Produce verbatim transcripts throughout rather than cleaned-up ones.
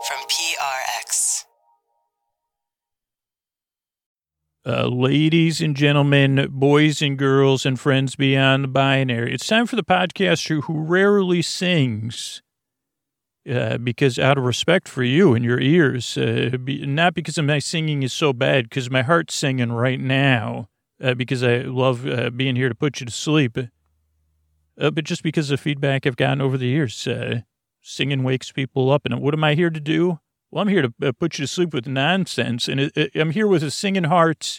from P R X. Uh, ladies and gentlemen, boys and girls, and friends beyond the binary, it's time for the podcaster who rarely sings. Uh, because out of respect for you and your ears, uh, be, not because my singing is so bad, because my heart's singing right now, uh, because I love uh, being here to put you to sleep, uh, but just because of feedback I've gotten over the years. Uh, singing wakes people up, and what am I here to do? Well, I'm here to uh, put you to sleep with nonsense, and it, it, I'm here with a singing heart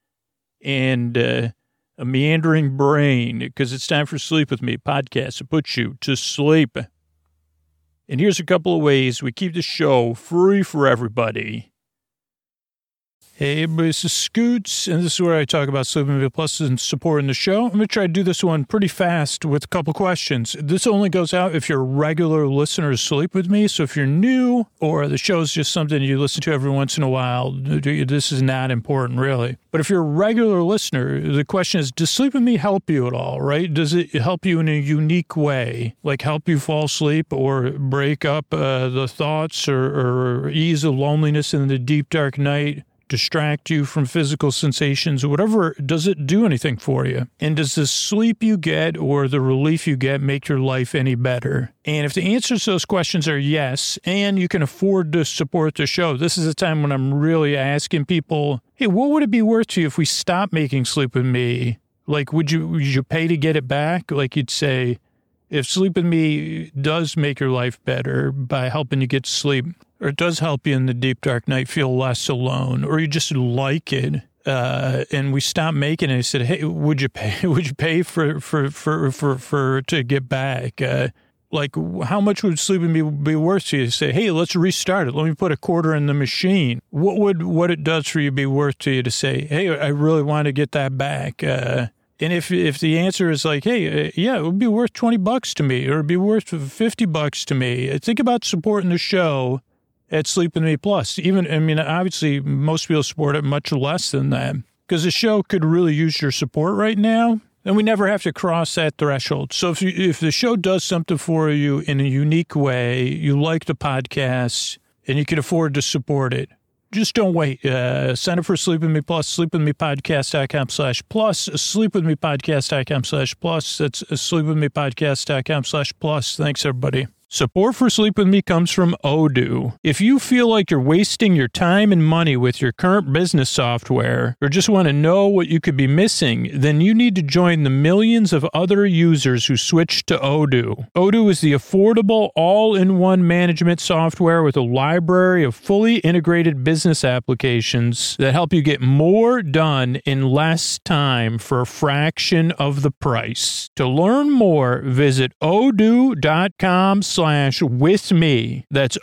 and uh, a meandering brain, because it's time for Sleep With Me podcast to put you to sleep. And here's a couple of ways we keep the show free for everybody. Hey, everybody, this is Scoots, and this is where I talk about Sleep With Me Plus and supporting the show. I'm going to try to do this one pretty fast with a couple questions. This only goes out if you're a regular listener to Sleep With Me, so if you're new or the show's just something you listen to every once in a while, this is not important, really. But if you're a regular listener, the question is, does Sleep With Me help you at all, right? Does it help you in a unique way, like help you fall asleep or break up uh, the thoughts or, or ease the loneliness in the deep, dark night? Distract you from physical sensations or whatever? Does it do anything for you? And does the sleep you get or the relief you get make your life any better? And if the answers to those questions are yes, and you can afford to support the show, this is a time when I'm really asking people, hey, what would it be worth to you if we stopped making Sleep With Me? Like, would you, would you pay to get it back? Like you'd say, if Sleep With Me does make your life better by helping you get to sleep, or it does help you in the deep, dark night feel less alone, or you just like it, uh, and we stopped making it, I said, hey, would you pay, would you pay for, for, for, for, for, to get back? Uh, like, how much would Sleep With Me be worth to you? Say, hey, let's restart it. Let me put a quarter in the machine. What would, what it does for you be worth to you to say, hey, I really want to get that back? Uh, And if if the answer is like, hey, uh, yeah, it would be worth twenty bucks to me, or it'd be worth fifty bucks to me, think about supporting the show at Sleep With Me Plus. Even, I mean, obviously, most people support it much less than that, because the show could really use your support right now, and we never have to cross that threshold. So if you, if the show does something for you in a unique way, you like the podcast, and you can afford to support it, just don't wait. Uh, sign up for Sleep With Me Plus, sleepwithmepodcast.com slash plus, sleepwithmepodcast.com slash plus. That's sleepwithmepodcast.com slash plus. Thanks, everybody. Support for Sleep With Me comes from Odoo. If you feel like you're wasting your time and money with your current business software, or just want to know what you could be missing, then you need to join the millions of other users who switched to Odoo. Odoo is the affordable, all-in-one management software with a library of fully integrated business applications that help you get more done in less time for a fraction of the price. To learn more, visit odoo.com slash with me. That's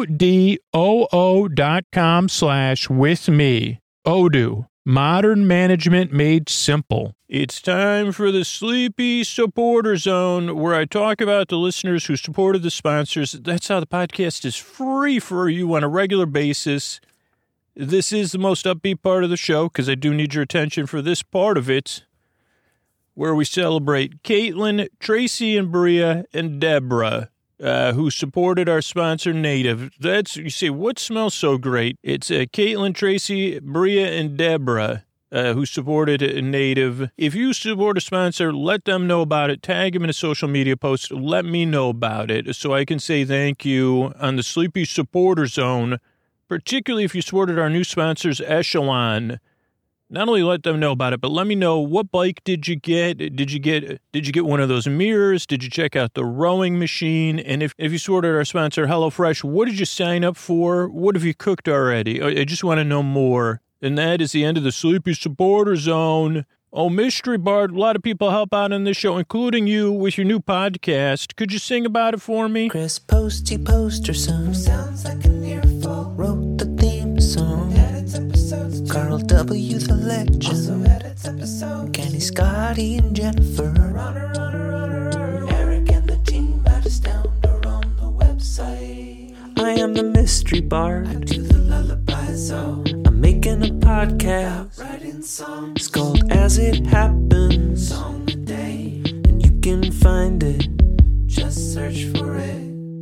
O-D-O-O dot com slash with me. Odoo. Modern management made simple. It's time for the Sleepy Supporter Zone, where I talk about the listeners who supported the sponsors. That's how the podcast is free for you on a regular basis. This is the most upbeat part of the show, because I do need your attention for this part of it, where we celebrate Caitlin, Tracy, and Bria, and Deborah, Uh, who supported our sponsor, Native. That's, you say, what smells so great? It's uh, Caitlin, Tracy, Bria, and Deborah, uh, who supported Native. If you support a sponsor, let them know about it. Tag them in a social media post. Let me know about it so I can say thank you on the Sleepy Supporter Zone, particularly if you supported our new sponsors, Echelon. Not only let them know about it, but let me know, what bike did you get? Did you get did you get one of those mirrors? Did you check out the rowing machine? And if, if you supported our sponsor, HelloFresh, what did you sign up for? What have you cooked already? I just want to know more. And that is the end of the Sleepy Supporter Zone. Oh, Mystery Bart, a lot of people help out on this show, including you with your new podcast. Could you sing about it for me? Chris Posty Posterson sounds like an earful. Wrote the theme song. Carl W. the Legend. Also edits episode. Kenny, Scotty, and Jennifer. Runner, runner, runner. Eric and the team at Astound are on the website. I am the Mystery Bard. I do the lullaby so I'm making a podcast. Writing songs. It's called As It Happens. Song a day. And you can find it. Just search for it.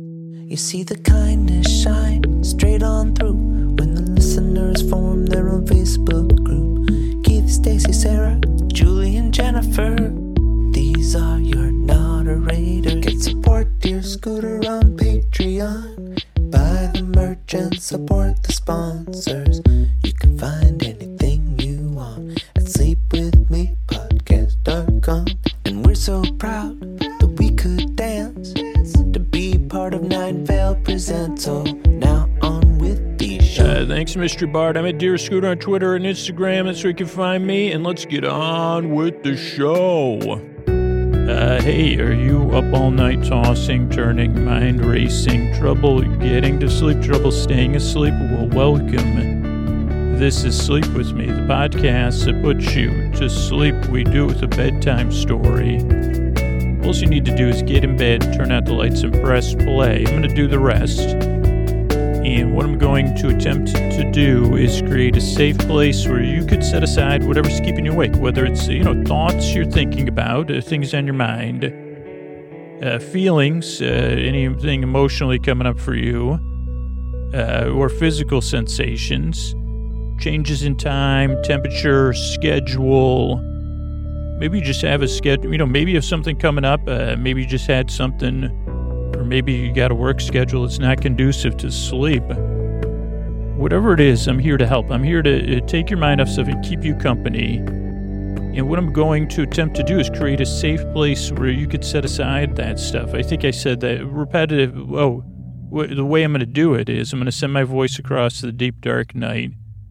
You see the kindness shine straight on through when the listeners form their own Facebook group. Keith, Stacy, Sarah, Julie, and Jennifer. These are your moderators. Get support dear Scooter on Patreon. Buy the merch and support the sponsors. You can find anything you want at sleep with me podcast dot com. And we're so proud that we could dance to be part of Nine Vale Presents. So now on with the show. Uh, thanks, Mister Bart. I'm at Dear Scooter on Twitter and Instagram. That's where you can find me. And let's get on with the show. Uh, hey, are you up all night tossing, turning, mind racing, trouble getting to sleep, trouble staying asleep? Well, welcome. This is Sleep With Me, the podcast that puts you to sleep. We do it with a bedtime story. All you need to do is get in bed, turn out the lights, and press play. I'm going to do the rest. And what I'm going to attempt to do is create a safe place where you could set aside whatever's keeping you awake, whether it's, you know, thoughts you're thinking about, uh, things on your mind, uh, feelings, uh, anything emotionally coming up for you, uh, or physical sensations, changes in time, temperature, schedule. Maybe you just have a schedule, you know, maybe you have something coming up, uh, maybe you just had something. Or maybe you got a work schedule that's not conducive to sleep. Whatever it is, I'm here to help. I'm here to take your mind off stuff and keep you company. And what I'm going to attempt to do is create a safe place where you could set aside that stuff. I think I said that repetitive. Oh, the way I'm going to do it is I'm going to send my voice across the deep, dark night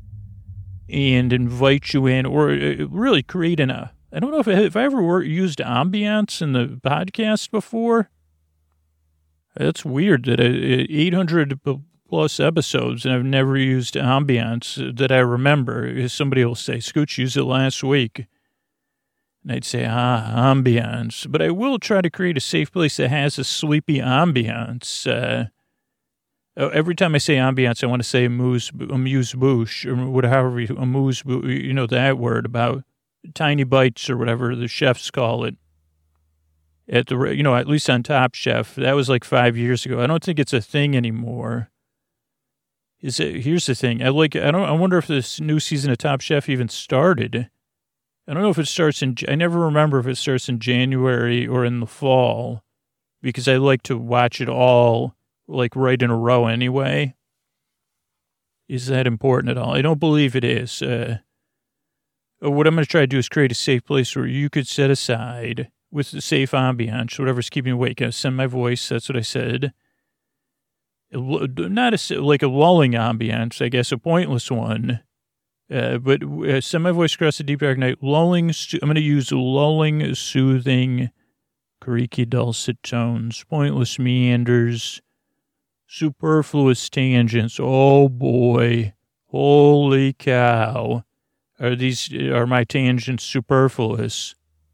and invite you in, or really create an, uh, I don't know if I, if I ever used ambiance in the podcast before. That's weird that eight hundred plus episodes and I've never used ambiance that I remember. Somebody will say, Scooch used it last week. And I'd say, ah, ambiance. But I will try to create a safe place that has a sleepy ambiance. Uh, every time I say ambiance, I want to say amuse, amuse bouche, or whatever, amuse, you know, that word about tiny bites or whatever the chefs call it. At the, you know, at least on Top Chef, that was like five years ago. I don't think it's a thing anymore. Is it? Here's the thing. I like. I don't. I wonder if this new season of Top Chef even started. I don't know if it starts in. I never remember if it starts in January or in the fall, because I like to watch it all like right in a row anyway. Is that important at all? I don't believe it is. Uh, what I'm going to try to do is create a safe place where you could set aside, with the safe ambiance, whatever's keeping you awake. I send my voice, that's what I said. Not a, like a lulling ambiance, I guess, a pointless one. Uh, but uh, send my voice across the deep dark night. Lulling, I'm going to use lulling, soothing, creaky, dulcet tones, pointless meanders, superfluous tangents. Oh, boy. Holy cow. Are these, are my tangents superfluous?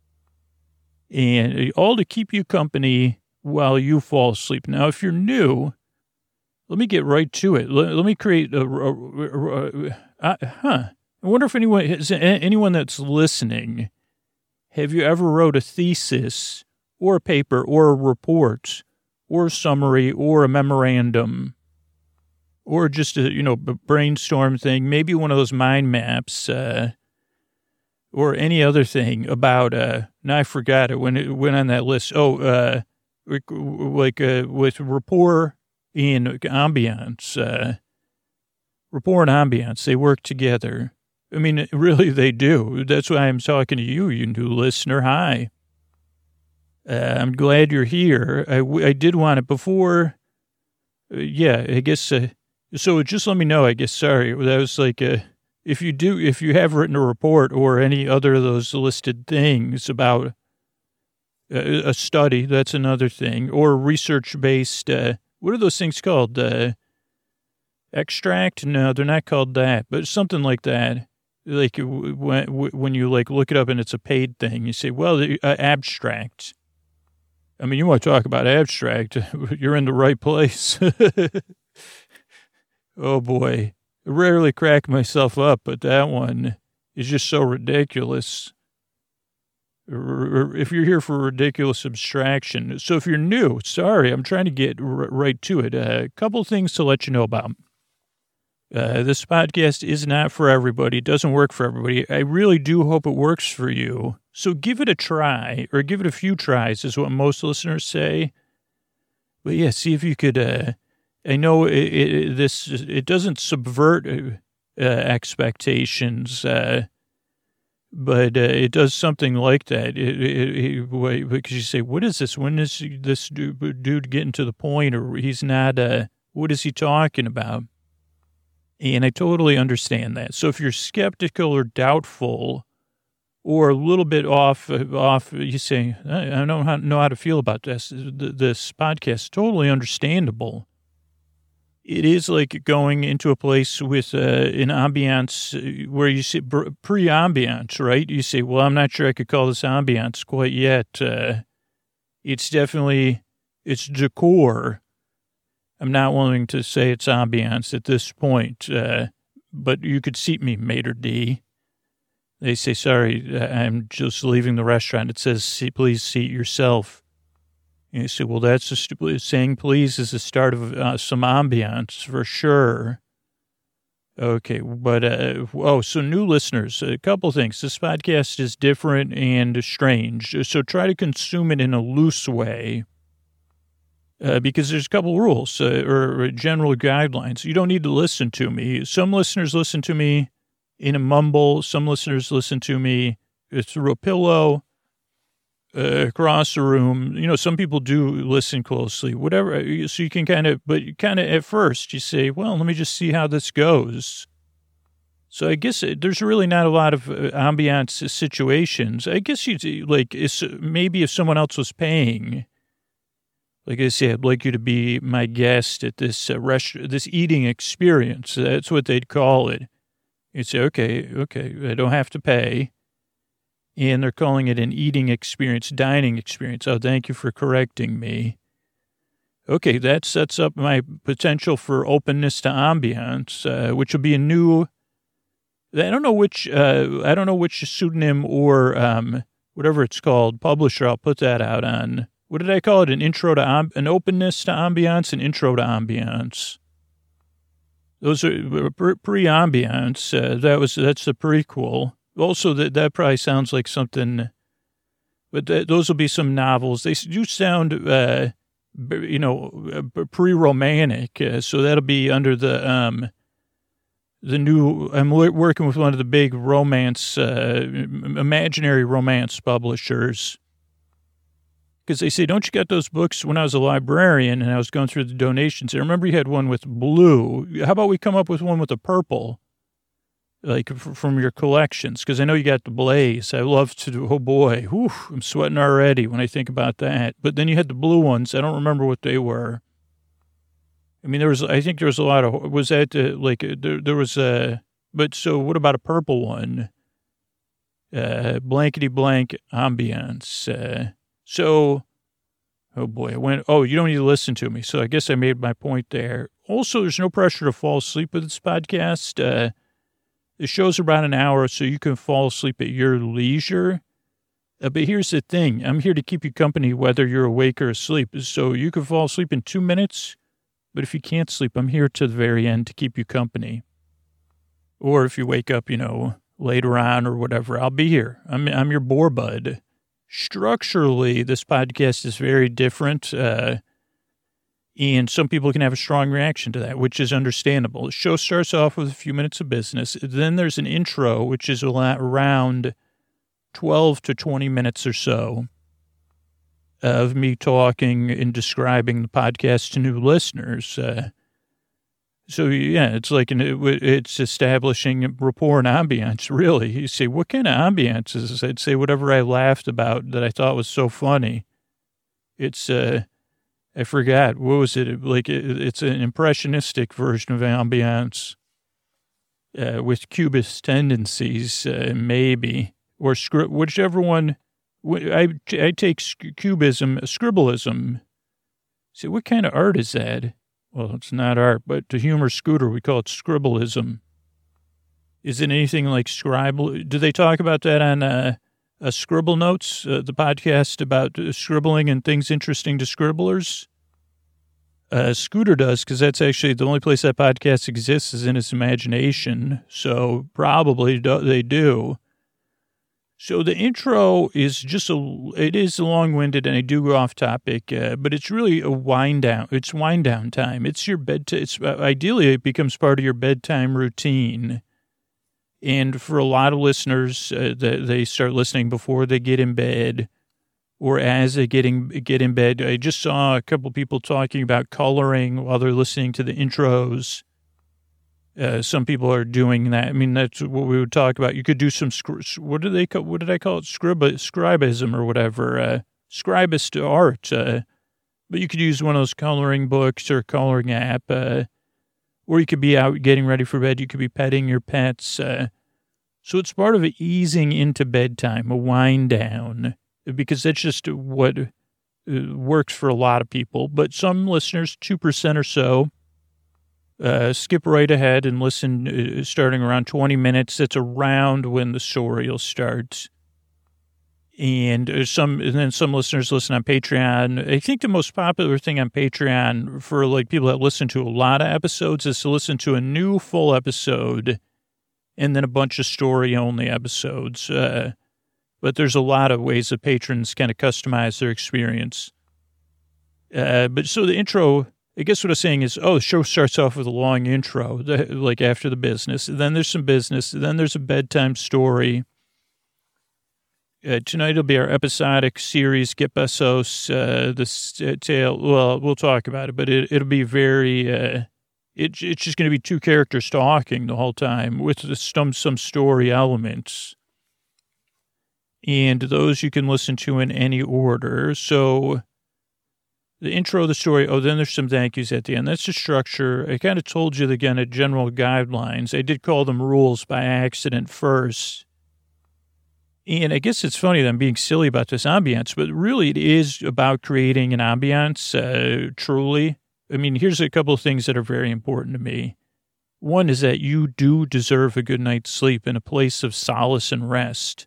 And all to keep you company while you fall asleep. Now, if you're new, let me get right to it. Let, let me create a, a, a, a, a, huh. I wonder if anyone, is anyone that's listening, have you ever wrote a thesis or a paper or a report or a summary or a memorandum or just a, you know, brainstorm thing, maybe one of those mind maps, uh, or any other thing about, uh, now I forgot it when it went on that list. Oh, uh, like, uh, with rapport and ambiance, uh, rapport and ambiance, they work together. I mean, really, they do. That's why I'm talking to you, you new listener. Hi. Uh, I'm glad you're here. I, I did want it before. Uh, yeah, I guess, uh, so just let me know, I guess, sorry. That was like, a, If you do, if you have written a report or any other of those listed things about a, a study, that's another thing, or research-based, uh, what are those things called? Uh, extract? No, they're not called that, but something like that. Like when, when you like look it up and it's a paid thing, you say, well, the, uh, abstract. I mean, you want to talk about abstract, you're in the right place. Oh, boy. I rarely crack myself up, but that one is just so ridiculous. or if you're here for ridiculous abstraction. So if you're new, sorry, I'm trying to get r- right to it. A uh, couple things to let you know about. Uh, this podcast is not for everybody. It doesn't work for everybody. I really do hope it works for you. So give it a try, or give it a few tries, is what most listeners say. But yeah, see if you could, uh, I know it, it, this, it doesn't subvert uh, expectations, uh, but uh, it does something like that. It, it, it, because you say, what is this? When is this dude, dude getting to the point, or he's not, uh, what is he talking about? And I totally understand that. So if you're skeptical or doubtful or a little bit off, off, you say, I don't know how to feel about this, this podcast, totally understandable. It is like going into a place with uh, an ambiance where you say pre-ambiance, right? You say, well, I'm not sure I could call this ambiance quite yet. Uh, it's definitely, it's decor. I'm not willing to say it's ambiance at this point, uh, but you could seat me, Mater D. They say, sorry, I'm just leaving the restaurant. It says, please seat yourself. And you say, well, that's a stupid, saying please is the start of uh, some ambiance for sure. Okay, but, uh, oh, so new listeners, a couple things. This podcast is different and strange, so try to consume it in a loose way. Uh, because there's a couple rules uh, or, or general guidelines. You don't need to listen to me. Some listeners listen to me in a mumble. Some listeners listen to me through a pillow, uh, across the room. You know, some people do listen closely, whatever. So you can kind of, but kind of at first you say, well, let me just see how this goes. So I guess there's really not a lot of uh, ambiance situations. I guess you like, it's, maybe if someone else was paying, like I said, I'd like you to be my guest at this uh, restaurant, this eating experience. That's what they'd call it. You'd say, okay, okay, I don't have to pay. And they're calling it an eating experience, dining experience. Oh, thank you for correcting me. Okay, that sets up my potential for openness to ambiance, uh, which will be a new, I don't know which, uh, I don't know which pseudonym or um, whatever it's called, publisher I'll put that out on. What did I call it? An intro to amb- an openness to ambiance, an intro to ambiance. Those are pre-ambiance. Uh, that was that's the prequel. Also, that that probably sounds like something. But th- those will be some novels. They do sound, uh, you know, pre-romantic. Uh, so that'll be under the um, the new. I'm working with one of the big romance, uh, imaginary romance publishers. Because they say, don't you get those books? When I was a librarian and I was going through the donations, I remember you had one with blue. How about we come up with one with a purple, like f- from your collections? Because I know you got the Blaze. I love to do, oh boy, whew, I'm sweating already when I think about that. But then you had the blue ones. I don't remember what they were. I mean, there was, I think there was a lot of, was that uh, like, uh, there, there was a, but so what about a purple one? Uh, blankety blank ambiance, uh, So, oh boy, I went, oh, you don't need to listen to me. So I guess I made my point there. Also, there's no pressure to fall asleep with this podcast. Uh, the show's about an hour, so you can fall asleep at your leisure. Uh, but here's the thing. I'm here to keep you company whether you're awake or asleep. So you can fall asleep in two minutes. But if you can't sleep, I'm here to the very end to keep you company. Or if you wake up, you know, later on or whatever, I'll be here. I'm, I'm your bore bud. Structurally, this podcast is very different, uh, and some people can have a strong reaction to that, which is understandable. The show starts off with a few minutes of business. Then there's an intro, which is around twelve to twenty minutes or so of me talking and describing the podcast to new listeners. Uh, so, yeah, it's like an, it's establishing rapport and ambiance, really. You say, what kind of ambiance is this? I'd say whatever I laughed about that I thought was so funny. It's, uh, I forgot. What was it? Like, it, it's an impressionistic version of ambiance uh, with cubist tendencies, uh, maybe. Or scri- whichever one. I, I take cubism, scribbleism. See, what kind of art is that? Well, it's not art, but to humor Scooter, we call it scribbleism. Is it anything like scribble? Do they talk about that on uh, uh, Scribble Notes, uh, the podcast about uh, scribbling and things interesting to scribblers? Uh, Scooter does, because that's actually the only place that podcast exists is in his imagination. So probably do, they do. So the intro is just a, it is long-winded and I do go off topic, uh, but it's really a wind down. It's wind down time. It's your bed. It's uh, ideally it becomes part of your bedtime routine. And for a lot of listeners, uh, they, they start listening before they get in bed or as they getting, get in bed. I just saw a couple people talking about coloring while they're listening to the intros. Uh, some people are doing that. I mean, that's what we would talk about. You could do some, what do they call, what did I call it? Scrib, scribism or whatever, uh, scribist art. Uh, but you could use one of those coloring books or coloring app, uh, or you could be out getting ready for bed. You could be petting your pets. Uh, so it's part of easing into bedtime, a wind down, because that's just what uh, works for a lot of people. But some listeners, two percent or so, Uh, skip right ahead and listen uh, starting around twenty minutes. That's around when the story will start. And uh, some, and then some listeners listen on Patreon. I think the most popular thing on Patreon for like people that listen to a lot of episodes is to listen to a new full episode and then a bunch of story only episodes. Uh, but there's a lot of ways that patrons kind of customize their experience. Uh, but so the intro, I guess what I'm saying is, oh, the show starts off with a long intro, the, like after the business. Then there's some business. Then there's a bedtime story. Uh, tonight will be our episodic series, Get Besos, uh, the tale. Well, we'll talk about it, but it, it'll be very, uh, it, it's just going to be two characters talking the whole time with some, some story elements. And those you can listen to in any order. So the intro of the story, oh, then there's some thank yous at the end. That's the structure. I kind of told you, again, the general guidelines. I did call them rules by accident first. And I guess it's funny that I'm being silly about this ambiance, but really it is about creating an ambiance, uh, truly. I mean, here's a couple of things that are very important to me. One is that you do deserve a good night's sleep in a place of solace and rest.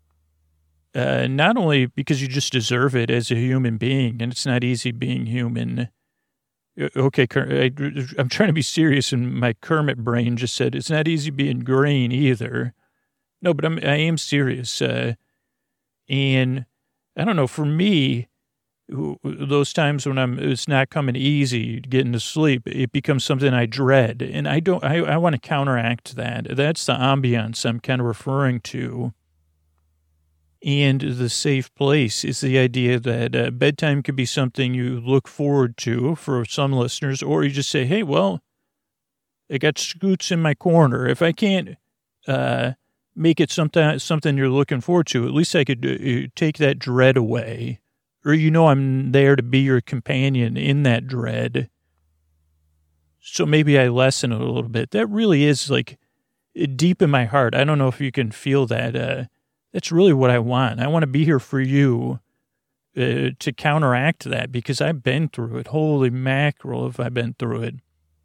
Uh, not only because you just deserve it as a human being, and it's not easy being human. Okay, I, I'm trying to be serious, and my Kermit brain just said it's not easy being green either. No, but I'm, I am serious. Uh, and I don't know, for me, those times when I'm, it's not coming easy getting to sleep, it becomes something I dread. And I don't, I, I want to counteract that. That's the ambiance I'm kind of referring to. And the safe place is the idea that uh, bedtime could be something you look forward to for some listeners, or you just say, hey, well, I got Scoots in my corner. If I can't uh, make it something, something you're looking forward to, at least I could uh, take that dread away. Or, you know, I'm there to be your companion in that dread. So maybe I lessen it a little bit. That really is like deep in my heart. I don't know if you can feel that. Uh, That's really what I want. I want to be here for you uh, to counteract that because I've been through it. Holy mackerel, have I been through it.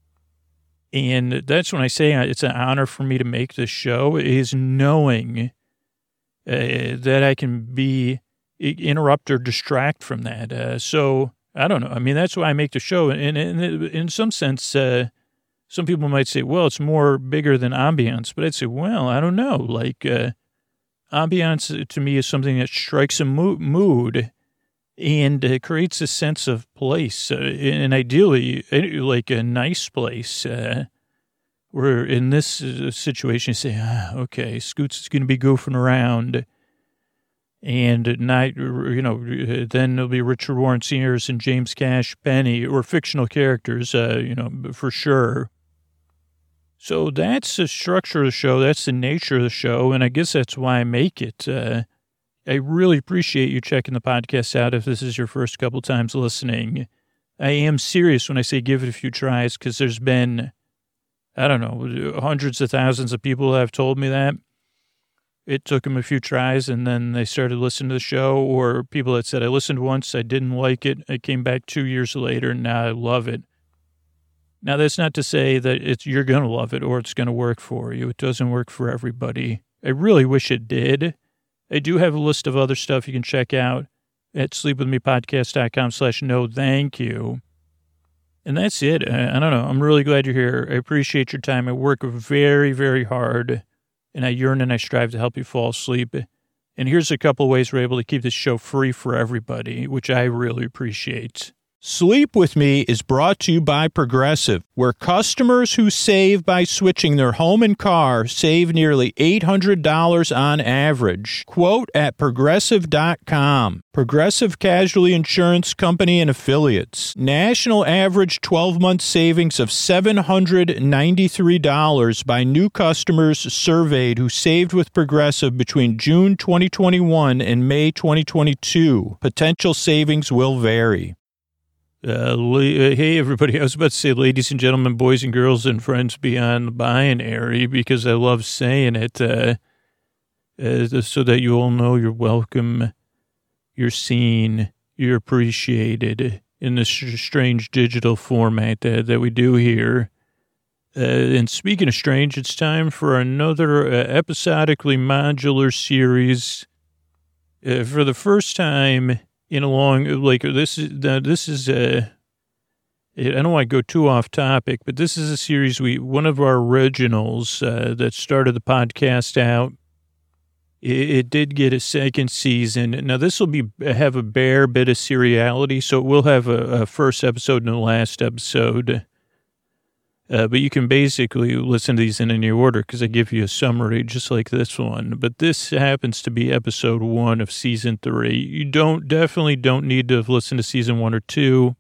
And that's when I say it's an honor for me to make this show, is knowing uh, that I can be, interrupt or distract from that. Uh, so, I don't know. I mean, that's why I make the show. And in, in some sense, uh, some people might say, well, it's more bigger than ambiance. But I'd say, well, I don't know. Like, uh, ambiance to me is something that strikes a mood and uh, creates a sense of place, uh, and ideally like a nice place. Uh, where in this uh, situation, you say, ah, okay, Scoots is going to be goofing around, and not, you know, then there'll be Richard Warren Seniors and James Cash Penny, or fictional characters, uh, you know, for sure. So that's the structure of the show. That's the nature of the show. And I guess that's why I make it. Uh, I really appreciate you checking the podcast out if this is your first couple times listening. I am serious when I say give it a few tries, because there's been, I don't know, hundreds of thousands of people have told me that. It took them a few tries, and then they started listening to the show, or people that said, I listened once, I didn't like it. I came back two years later, and now I love it. Now, that's not to say that it's you're going to love it or it's going to work for you. It doesn't work for everybody. I really wish it did. I do have a list of other stuff you can check out at sleepwithmepodcast.com slash no thank you. And that's it. I, I don't know. I'm really glad you're here. I appreciate your time. I work very, very hard, and I yearn and I strive to help you fall asleep. And here's a couple of ways we're able to keep this show free for everybody, which I really appreciate. Sleep With Me is brought to you by Progressive, where customers who save by switching their home and car save nearly eight hundred dollars on average. Quote at progressive dot com. Progressive Casualty Insurance Company and Affiliates. National average twelve-month savings of seven hundred ninety-three dollars by new customers surveyed who saved with Progressive between June twenty twenty-one and May twenty twenty-two. Potential savings will vary. Uh, la- uh, hey, everybody. I was about to say ladies and gentlemen, boys and girls, and friends beyond the binary, because I love saying it, uh, uh, so that you all know you're welcome, you're seen, you're appreciated in this strange digital format that, that we do here. Uh, and speaking of strange, it's time for another uh, episodically modular series. Uh, for the first time in a long, like, this is, uh, this is, uh, I don't want to go too off topic, but this is a series we, one of our originals, uh, that started the podcast out. It, it did get a second season. Now, this will be, have a bare bit of seriality, so it will have a, a first episode and a last episode. Uh, but you can basically listen to these in any order because I give you a summary just like this one. But this happens to be episode one of season three. You don't definitely don't need to have listened to season one or two,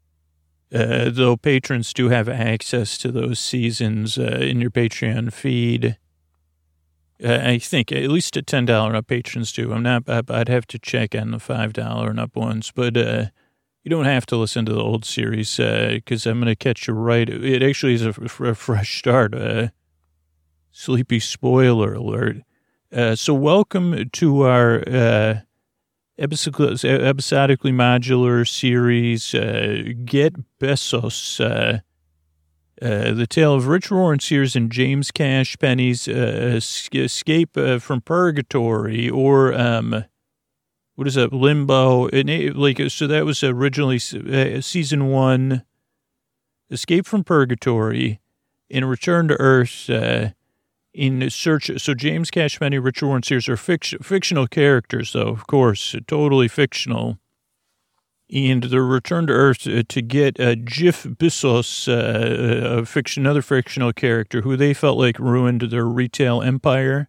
uh, though patrons do have access to those seasons uh, in your Patreon feed. Uh, I think at least at ten dollars up patrons do. I'm not. I'd have to check on the five dollars and up ones, but. Uh, You don't have to listen to the old series because uh, I'm going to catch you right. It actually is a, a fresh start. Uh, sleepy spoiler alert. Uh, so welcome to our uh, episod- episodically modular series, uh, Get Bezos, uh, uh, the tale of Rich Roaring Sears and James Cash Penny's uh, escape uh, from purgatory, or... Um, What is that? Limbo. It, like, so that was originally uh, season one, Escape from Purgatory, and Return to Earth uh, in search. So James Cash Penny, Richard Warren Sears are fiction, fictional characters, though, of course, totally fictional. And the Return to Earth uh, to get uh, Jeff Bezos, uh, a fiction, another fictional character who they felt like ruined their retail empire.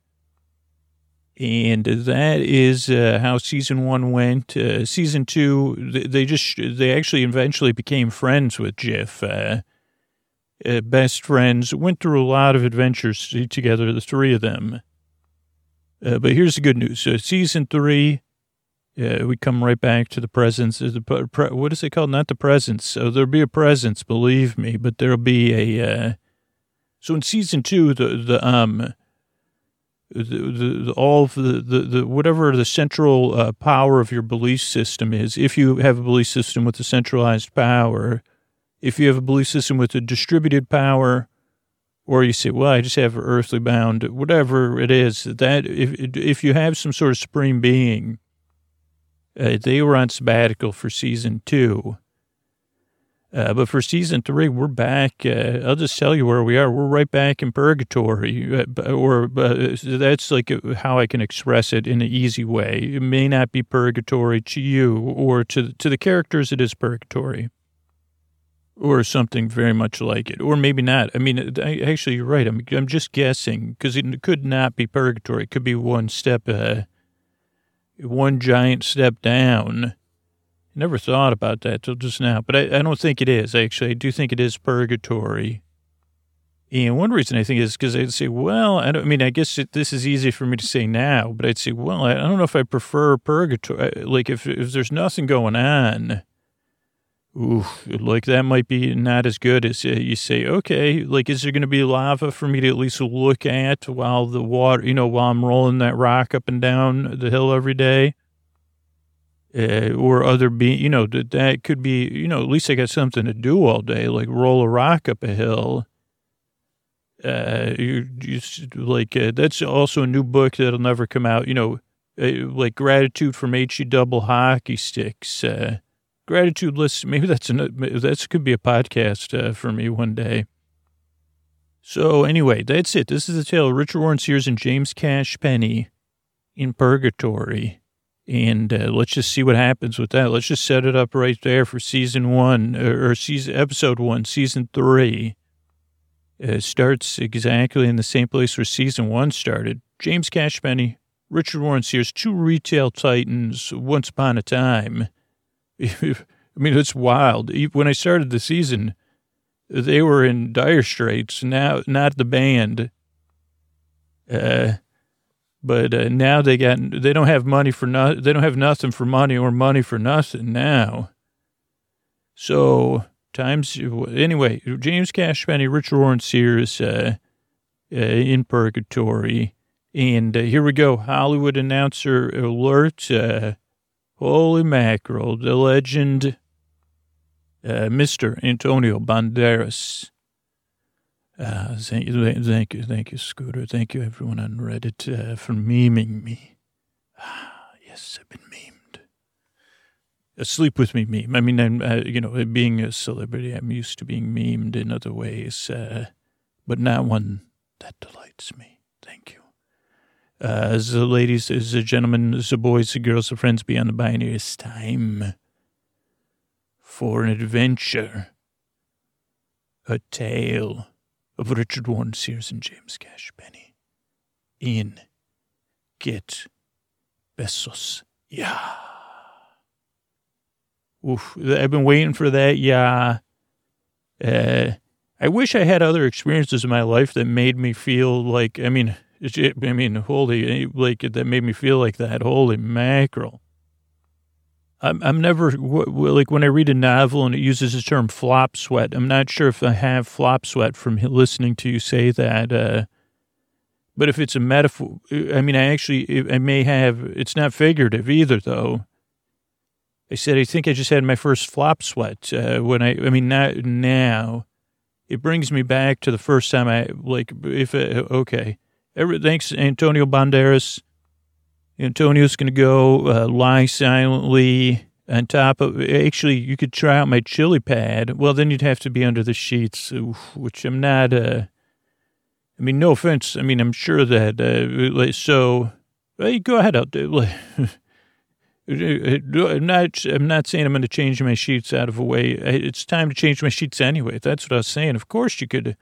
And that is uh, how season one went. Uh, season two, they just, they actually eventually became friends with Jeff. Uh, uh, best friends, went through a lot of adventures together, the three of them. Uh, but here's the good news. Uh, season three, uh, we come right back to the presence. The pre- what is it called? Not the presence. So there'll be a presence, believe me, but there'll be a, uh, so in season two, the, the, um, The, the, the, all of the, the, the, whatever the central uh, power of your belief system is, if you have a belief system with a centralized power, if you have a belief system with a distributed power, or you say, well, I just have earthly bound, whatever it is, that if if you have some sort of supreme being, uh, they were on sabbatical for season two. Uh, but for season three, we're back. Uh, I'll just tell you where we are. We're right back in purgatory, uh, or uh, that's like how I can express it in an easy way. It may not be purgatory to you, or to to the characters, it is purgatory, or something very much like it, or maybe not. I mean, I, actually, you're right. I'm I'm just guessing because it could not be purgatory. It could be one step, uh, one giant step down. Never thought about that till just now, but I, I don't think it is, actually. I do think it is purgatory. And one reason I think is because I'd say, well, I don't I mean, I guess it, this is easy for me to say now, but I'd say, well, I, I don't know if I prefer purgatory. Like, if if there's nothing going on, oof, like, that might be not as good as uh, you say, okay, like, is there going to be lava for me to at least look at while the water, you know, while I'm rolling that rock up and down the hill every day? Uh, or other be, you know, that, that could be, you know, at least I got something to do all day, like roll a rock up a hill. Uh, you, you like, uh, that's also a new book that'll never come out. You know, uh, like gratitude from H E double hockey sticks. Uh, gratitude list. Maybe that's an, that's could be a podcast uh, for me one day. So anyway, that's it. This is the tale of Richard Warren Sears and James Cash Penney in purgatory. And uh, let's just see what happens with that. Let's just set it up right there for season one, or, or season episode one, season three. It starts exactly in the same place where season one started. James Cash Penney, Richard Warren Sears, two retail titans once upon a time. I mean, it's wild. When I started the season, they were in dire straits. Now, not the band. Uh, but uh, now they got, they don't have money for no, they don't have nothing for money or money for nothing now. So times, anyway, James Cash Penney, Richard Warren Sears, uh, uh, in purgatory. And uh, here we go. Hollywood announcer alert. Uh, holy mackerel. The legend, uh, Mister Antonio Banderas. Uh, thank you, thank you, thank you, Scooter. Thank you, everyone on Reddit, uh, for memeing me. Ah, yes, I've been memed. A sleep with me meme. I mean, I'm, uh, you know, being a celebrity, I'm used to being memed in other ways, uh, but not one that delights me. Thank you. Uh, as the ladies, as the gentlemen, as the boys, the girls, the friends beyond the binary, it's time for an adventure, a tale of Richard Warren Sears and James Cash Penney in Get Besos. Yeah. Oof. I've been waiting for that. Yeah. Uh, I wish I had other experiences in my life that made me feel like, I mean, I mean, holy, like, that made me feel like that. Holy mackerel. I'm, I'm never, like, when I read a novel and it uses the term flop sweat, I'm not sure if I have flop sweat from listening to you say that. Uh, but if it's a metaphor, I mean, I actually, I may have, it's not figurative either, though. I said, I think I just had my first flop sweat uh, when I, I mean, not now. It brings me back to the first time I, like, if, uh, okay. Every, thanks, Antonio Banderas. Antonio's going to go uh, lie silently on top of, actually, you could try out my chili pad. Well, then you'd have to be under the sheets, which I'm not, uh, I mean, no offense. I mean, I'm sure that, uh, so, well, go ahead out there. I'm not, I'm not saying I'm going to change my sheets out of a way. It's time to change my sheets anyway. That's what I was saying. Of course you could.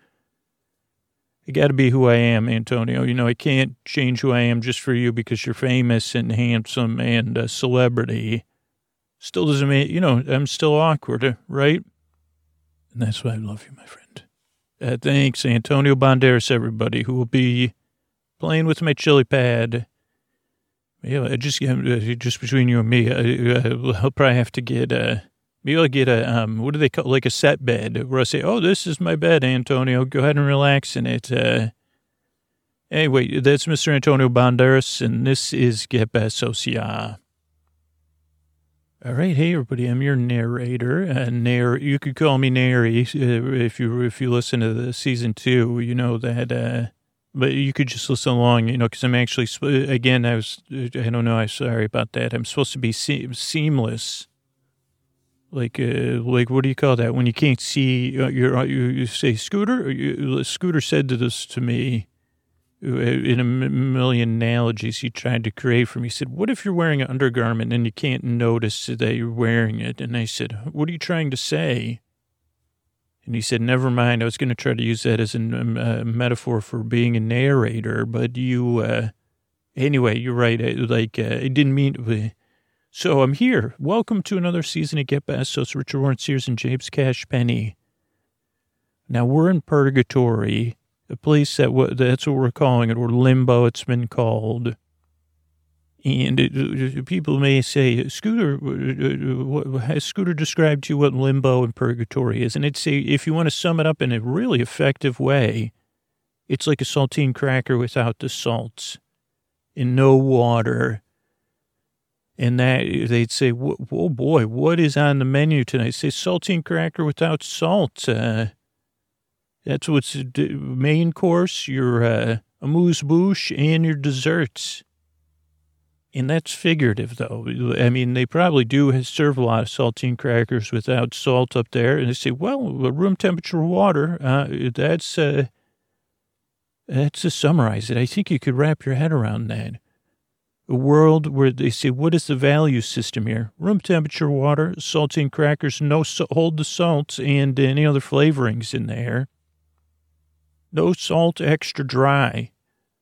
I got to be who I am, Antonio. You know, I can't change who I am just for you because you're famous and handsome and a celebrity. Still doesn't mean, you know, I'm still awkward, right? And that's why I love you, my friend. Uh, thanks, Antonio Banderas, everybody, who will be playing with my chili pad. Yeah, just just between you and me, uh, I'll probably have to get a, maybe I'll get a, um, what do they call, like a set bed, where I say, oh, this is my bed, Antonio, go ahead and relax in it. Uh, anyway, that's Mister Antonio Banderas, and this is Get Besos, yeah. All right, hey, everybody, I'm your narrator. Uh, narr- you could call me Nary uh, if you if you listen to the season two, you know that, uh, but you could just listen along, you know, because I'm actually, again, I was, I don't know, I'm sorry about that. I'm supposed to be se- seamless. Like, uh, like, what do you call that? When you can't see, uh, you're, you, you say, Scooter? You, Scooter said to this to me in a million analogies he tried to create for me. He said, what if you're wearing an undergarment and you can't notice that you're wearing it? And I said, what are you trying to say? And he said, never mind. I was going to try to use that as a uh, metaphor for being a narrator, but you, uh, anyway, you're right. I, like, uh, I didn't mean to. So I'm here. Welcome to another season of Get Besos. Richard Warren Sears and James Cash Penney. Now we're in purgatory, a place that w- that's what we're calling it, or limbo it's been called. And it, it, people may say, Scooter, uh, has Scooter described to you what limbo and purgatory is? And it's a, if you want to sum it up in a really effective way, it's like a saltine cracker without the salts and no water. And that they'd say, oh boy, what is on the menu tonight? Say saltine cracker without salt. Uh, that's what's the main course, your uh, amuse-bouche, and your desserts. And that's figurative, though. I mean, they probably do serve a lot of saltine crackers without salt up there. And they say, well, room temperature water, uh, that's, uh, that's to summarize it. I think you could wrap your head around that. A world where they say, what is the value system here? Room temperature water, saltine crackers, no so- hold the salt and any other flavorings in there. No salt, extra dry.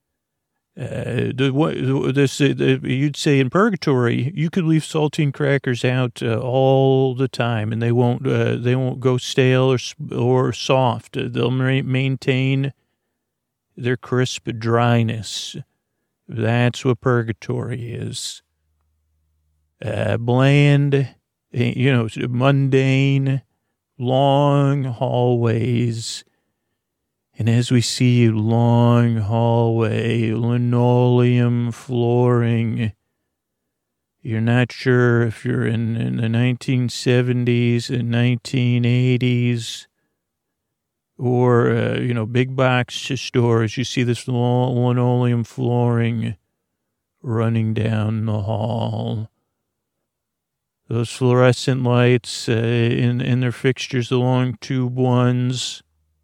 Uh, the what this uh, the, you'd say in purgatory, you could leave saltine crackers out uh, all the time, and they won't uh, they won't go stale or or soft. Uh, they'll ma- maintain their crisp dryness. That's what purgatory is. Uh, bland, you know, mundane, long hallways. And as we see long hallway, linoleum flooring, you're not sure if you're in, in the nineteen seventies and nineteen eighties or, uh, you know, big box stores. You see this linoleum flooring running down the hall. Those fluorescent lights uh, in, in their fixtures, the long tube ones.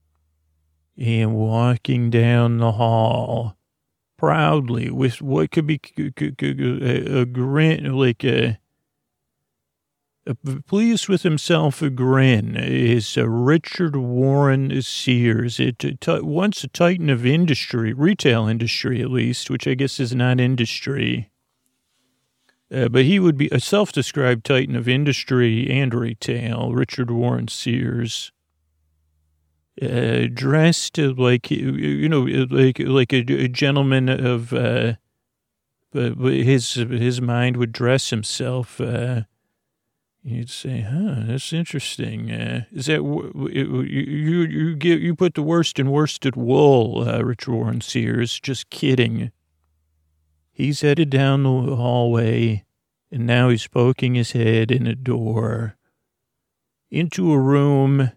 And walking down the hall proudly with what could be a, a grin, like a, a pleased with himself a grin, is a Richard Warren Sears. It, it once a titan of industry, retail industry at least, which I guess is not industry. Uh, but he would be a self-described titan of industry and retail, Richard Warren Sears. Uh, dressed like, you know, like like a, a gentleman of, uh, his his mind would dress himself. Uh, you'd say, huh, that's interesting. Uh, is that, you, you, you, get, you put the worst and worsted wool, uh, Richard Warren Sears, just kidding. He's headed down the hallway, and now he's poking his head in a door into a room.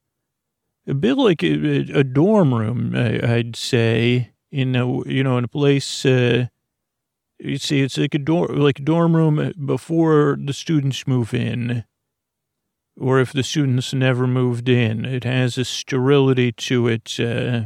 A bit like a, a dorm room, I'd say, in a, you know, in a place, uh, you see, it's like a dorm, like a dorm room before the students move in, or if the students never moved in. It has a sterility to it, uh,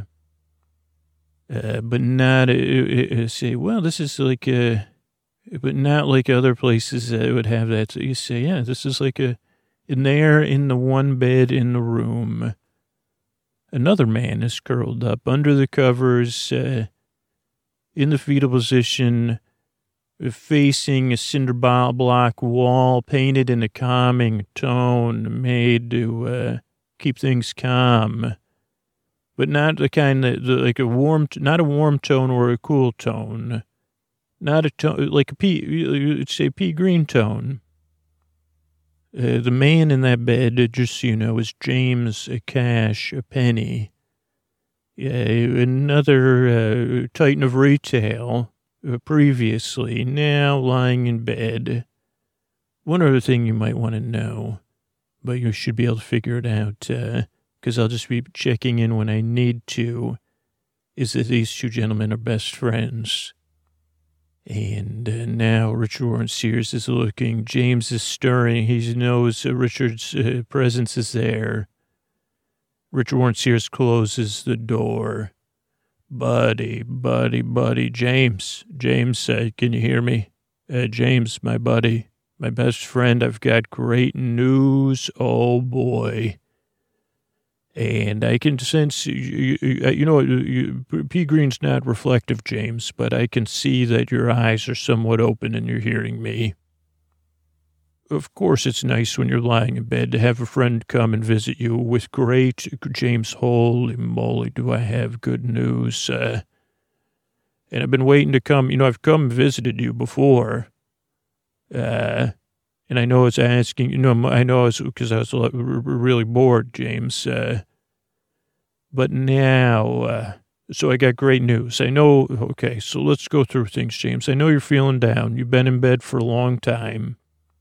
uh, but not, uh, say, well, this is like a, but not like other places that would have that. So you say, yeah, this is like a, in there, in the one bed in the room. Another man is curled up under the covers, uh, in the fetal position, facing a cinder block wall painted in a calming tone made to uh, keep things calm, but not the kind that, like a warm, not a warm tone or a cool tone, not a tone, like a pea, you'd say pea green tone. Uh, the man in that bed, just so you know, is James Cash Penny, uh, another uh, titan of retail uh, previously, now lying in bed. One other thing you might want to know, but you should be able to figure it out, because uh, I'll just be checking in when I need to, is that these two gentlemen are best friends. And uh, now Richard Warren Sears is looking. James is stirring. He knows uh, Richard's uh, presence is there. Richard Warren Sears closes the door. Buddy, buddy, buddy. James, James, uh, can you hear me? Uh, James, my buddy, my best friend, I've got great news. Oh, boy. And I can sense, you, you, you know, you, pea green's not reflective, James, but I can see that your eyes are somewhat open and you're hearing me. Of course, it's nice when you're lying in bed to have a friend come and visit you with great, James, holy moly, do I have good news. Uh, and I've been waiting to come, you know, I've come and visited you before. Uh, And I know it's asking, you know, I know it's because I was really bored, James. Uh, but now, uh, so I got great news. I know, okay, so let's go through things, James. I know you're feeling down. You've been in bed for a long time.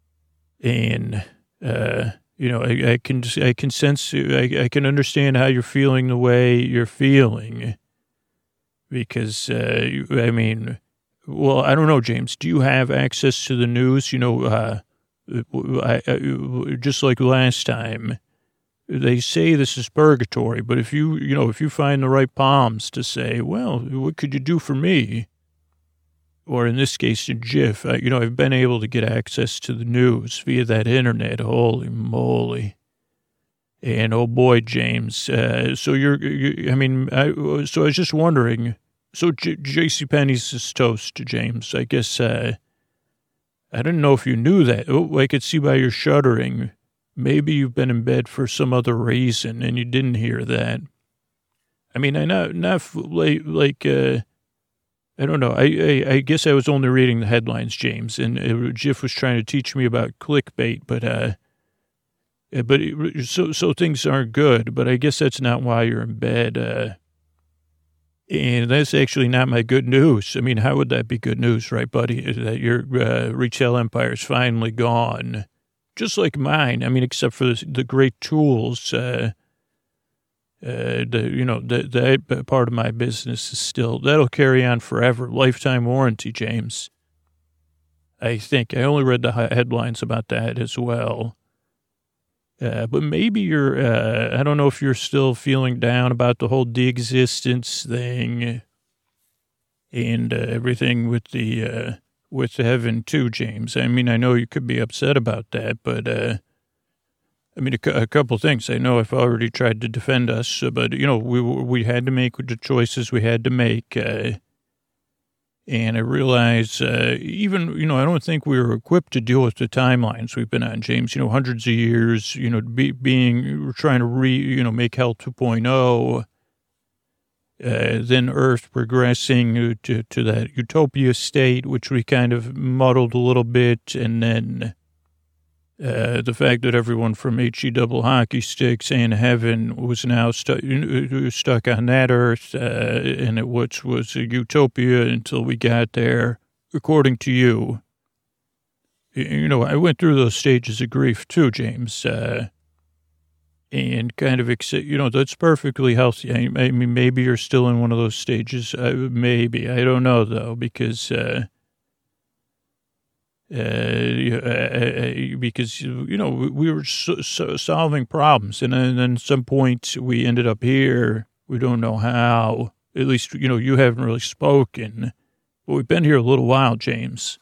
And, uh, you know, I, I can I can sense, I, I can understand how you're feeling the way you're feeling. Because, uh, I mean, well, I don't know, James. Do you have access to the news? You know, uh, I, I, just like last time, they say this is purgatory, but if you, you know, if you find the right palms to say, well, what could you do for me? Or in this case, in GIF, uh, you know, I've been able to get access to the news via that internet. Holy moly. And oh boy, James. Uh, so you're, you, I mean, I, so I was just wondering, so J- JCPenney's is toast, James. I guess, uh, I didn't know if you knew that. Oh, I could see by your shuddering. Maybe you've been in bed for some other reason and you didn't hear that. I mean, I not, not like, like, uh, I don't know. I, I, I guess I was only reading the headlines, James, and uh, Jiff was trying to teach me about clickbait, but, uh, but it, so, so things aren't good, but I guess that's not why you're in bed. Uh, and that's actually not my good news. I mean, how would that be good news, right, buddy? That your uh, retail empire is finally gone. Just like mine. I mean, except for the, the great tools, uh, uh, the, you know, that that part of my business is still, that'll carry on forever. Lifetime warranty, James. I think. I only read the headlines about that as well. Uh, but maybe you're, uh, I don't know if you're still feeling down about the whole de-existence thing and uh, everything with the, uh, with heaven too, James. I mean, I know you could be upset about that, but, uh, I mean, a, a couple things. I know I've already tried to defend us, but, you know, we we had to make the choices we had to make. Uh, and I realize uh, even, you know, I don't think we were equipped to deal with the timelines we've been on, James. You know, hundreds of years, you know, be, being, we're trying to re, you know, make Hell two point oh. Uh, then Earth progressing to, to that utopia state, which we kind of muddled a little bit. And then uh, the fact that everyone from H E double hockey sticks and heaven was now stu- stuck on that Earth. Uh, and it was, was a utopia until we got there, according to you. You know, I went through those stages of grief too, James. Uh, And kind of, you know, that's perfectly healthy. I, I mean, maybe you're still in one of those stages. Uh, maybe. I don't know, though, because, uh, uh, because, you know, we were so, so solving problems. And then, and then at some point we ended up here. We don't know how. At least, you know, you haven't really spoken. But we've been here a little while, James.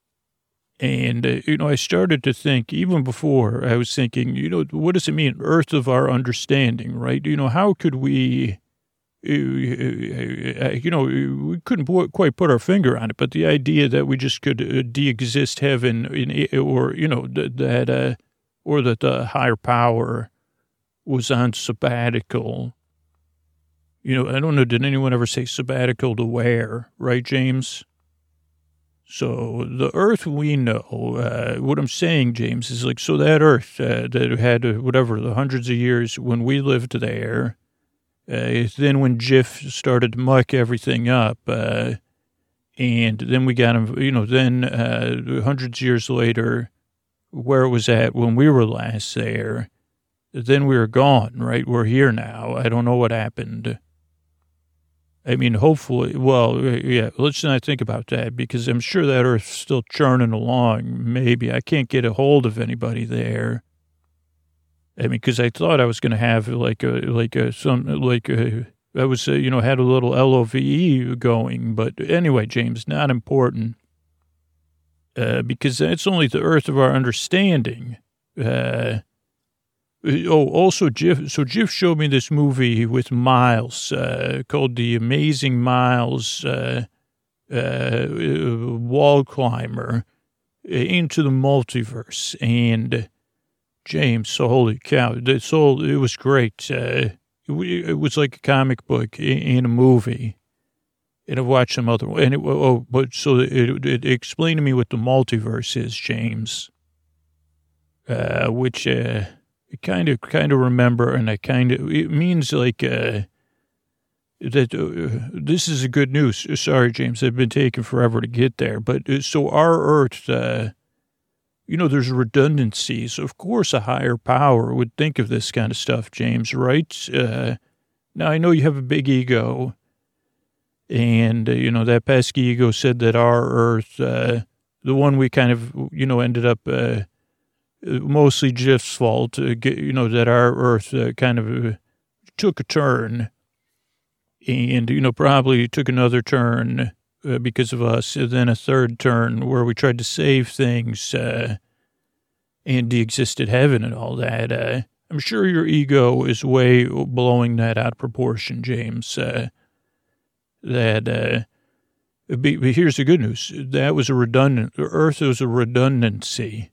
And, uh, you know, I started to think, even before, I was thinking, you know, what does it mean, Earth of our understanding, right? You know, how could we, uh, you know, we couldn't quite put our finger on it, but the idea that we just could uh, de-exist heaven, in, or, you know, that, uh, or that the higher power was on sabbatical. You know, I don't know, did anyone ever say sabbatical to where, right, James? So the Earth we know, uh, what I'm saying, James, is like, so that Earth uh, that had uh, whatever, the hundreds of years when we lived there, uh, then when Jiff started to muck everything up, uh, and then we got him, you know, then uh, hundreds of years later, where it was at when we were last there, then we were gone, right? We're here now. I don't know what happened. I mean, hopefully, well, yeah, let's not think about that because I'm sure that Earth's still churning along. Maybe I can't get a hold of anybody there. I mean, because I thought I was going to have like a, like a, some, like a, I was, uh, you know, had a little L O V E going. But anyway, James, not important uh, because that's only the Earth of our understanding. Uh Oh, also, Jiff, so Jiff showed me this movie with Miles uh, called The Amazing Miles uh, uh, Wall Climber into the Multiverse. And James, so holy cow, this whole, it was great. Uh, it, it was like a comic book in a movie. And I've watched some other, and it, oh, but so it, it explained to me what the multiverse is, James, uh, which, uh, I kind of, kind of remember, and I kind of, it means like, uh, that, uh, this is a good news. Sorry, James, I've been taking forever to get there. But uh, so our Earth, uh, you know, there's redundancies. Of course, a higher power would think of this kind of stuff, James, right? Uh, now, I know you have a big ego, And, uh, you know, that pesky ego said that our Earth, uh, the one we kind of, you know, ended up uh, mostly Jeff's fault, uh, get, you know, that our Earth uh, kind of uh, took a turn and, you know, probably took another turn uh, because of us, and then a third turn where we tried to save things uh, and de-existed heaven and all that. Uh, I'm sure your ego is way blowing that out of proportion, James. Uh, that, uh, but here's the good news. That was a redundant, Earth was a redundancy.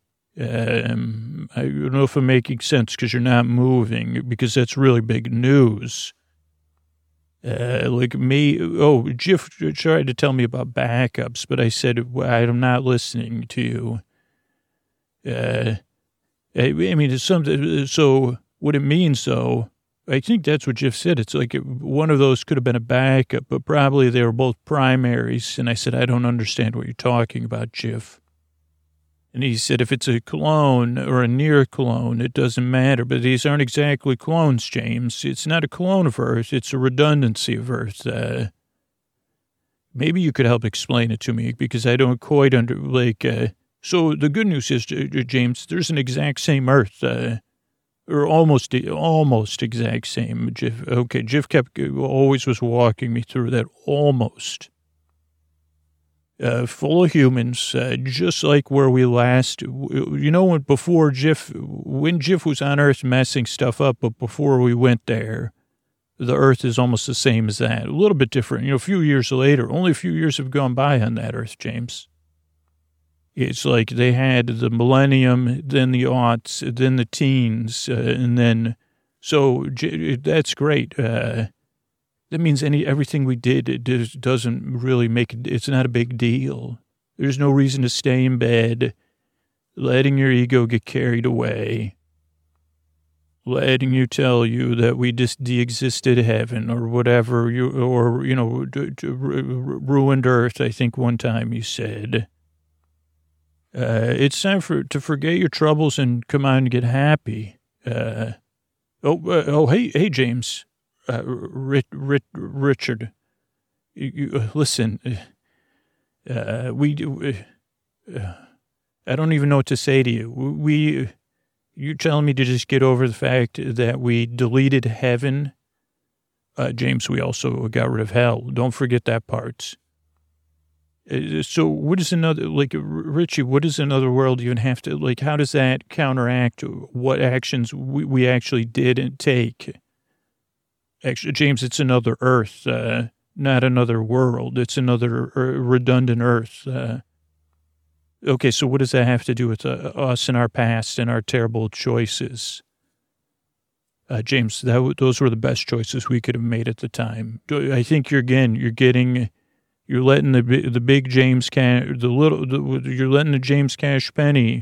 Um, I don't know if I'm making sense because you're not moving, because that's really big news. Uh, like me, oh, Jeff tried to tell me about backups, but I said, I'm not listening to you. Uh, I mean, it's something, so what it means, though, I think that's what Jeff said. It's like one of those could have been a backup, but probably they were both primaries. And I said, I don't understand what you're talking about, Jeff. And he said, if it's a clone or a near clone, it doesn't matter. But these aren't exactly clones, James. It's not a clone of Earth. It's a redundancy of Earth. Uh, maybe you could help explain it to me, because I don't quite under, like, uh, so the good news is, James, there's an exact same Earth, uh, or almost, almost exact same. Jeff, okay, Jeff kept, always was walking me through that almost. Uh, full of humans, uh, just like where we last, you know, when before Jeff, when Jeff was on Earth messing stuff up, but before we went there, the Earth is almost the same as that. A little bit different, you know, a few years later, only a few years have gone by on that Earth, James. It's like they had the millennium, then the aughts, then the teens, uh, and then, so that's great. Uh, that means any everything we did, it just doesn't really make it, it's not a big deal. There's no reason to stay in bed, letting your ego get carried away, letting you tell you that we just de-existed heaven or whatever, you or, you know, ruined Earth, I think one time you said. Uh, it's time for to forget your troubles and come on and get happy. Uh, oh, uh, oh, hey, hey, James, uh, Rich, Rich, Richard, you, you, uh, listen, uh, we, uh, I don't even know what to say to you. We, you're telling me to just get over the fact that we deleted heaven. Uh, James, we also got rid of hell. Don't forget that part. So what is another, like, Richie, what does another world even have to, like, how does that counteract what actions we, we actually did and take? Actually, James, it's another Earth, uh, not another world. It's another uh, redundant Earth. Uh, okay, so what does that have to do with uh, us and our past and our terrible choices? Uh, James, that, those were the best choices we could have made at the time. I think you're, again, you're getting... You're letting the the big James Cash, the little, the, you're letting the James Cash penny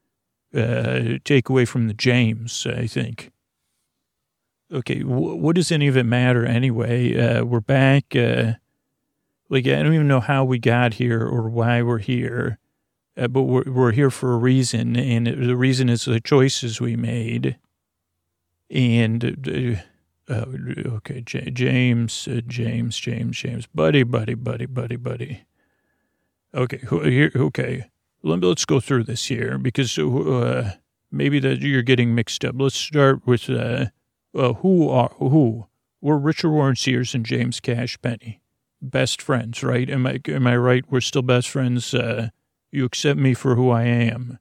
uh, take away from the James, I think. Okay, wh- what does any of it matter anyway? Uh, we're back. Uh, like, I don't even know how we got here or why we're here, uh, but we're, we're here for a reason, and the reason is the choices we made. And... Uh, Uh, okay, J- James, uh, James, James, James, buddy, buddy, buddy, buddy, buddy. Okay, here, okay. Let, let's go through this here because uh, maybe that you're getting mixed up. Let's start with uh, uh, who are who? We're Richard Warren Sears and James Cash Penny, best friends, right? Am I am I right? We're still best friends. Uh, you accept me for who I am.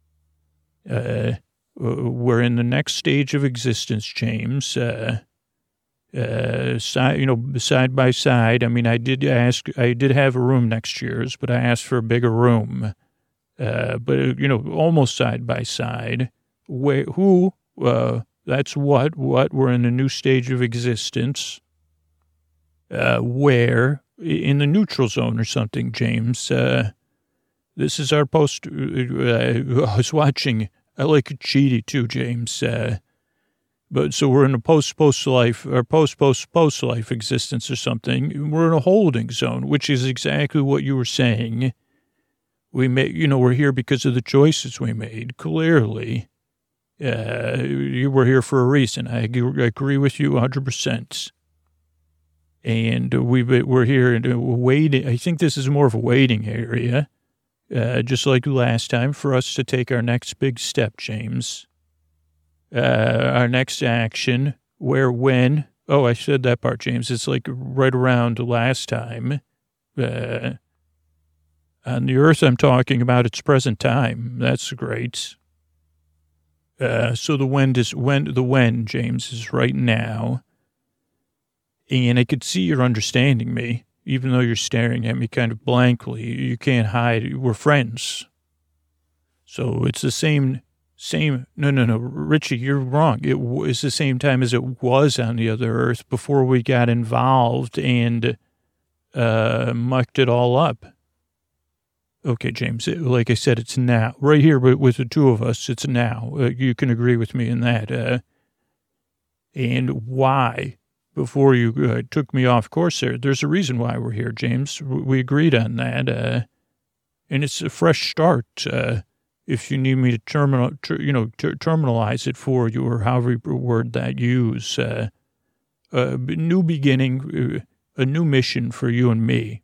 Uh, we're in the next stage of existence, James. Uh, Uh, side, you know, side by side. I mean, I did ask, I did have a room next year's, but I asked for a bigger room. Uh, but, you know, almost side by side. Where, who, uh, that's what, what, we're in a new stage of existence. Uh, where, in the neutral zone or something, James. Uh, this is our post, uh, I was watching, I like Cheaty too, James. Uh, But so we're in a post-post life or post-post-post life existence or something. We're in a holding zone, which is exactly what you were saying. We made, you know, we're here because of the choices we made. Clearly, uh, you were here for a reason. I agree with you one hundred percent. And we, we're here and we're waiting. I think this is more of a waiting area, uh, just like last time, for us to take our next big step, James. Uh, our next action, where, when. Oh, I said that part, James. It's like right around last time. Uh, on the earth I'm talking about, it's present time. That's great. Uh, so the when is when the when, James, is right now. And I could see you're understanding me, even though you're staring at me kind of blankly. You can't hide. We're friends. So it's the same, same, no, no, no, Richie, you're wrong. It was the same time as it was on the other earth before we got involved and uh, mucked it all up. Okay, James, it, like I said, it's now. Right here with, with the two of us, it's now. Uh, you can agree with me in that. Uh, and why? Before you uh, took me off course there, there's a reason why we're here, James. We agreed on that. Uh, and it's a fresh start. Uh, if you need me to terminal, ter, you know, ter- terminalize it for you, or however you word that use, uh, a new beginning, uh, a new mission for you and me.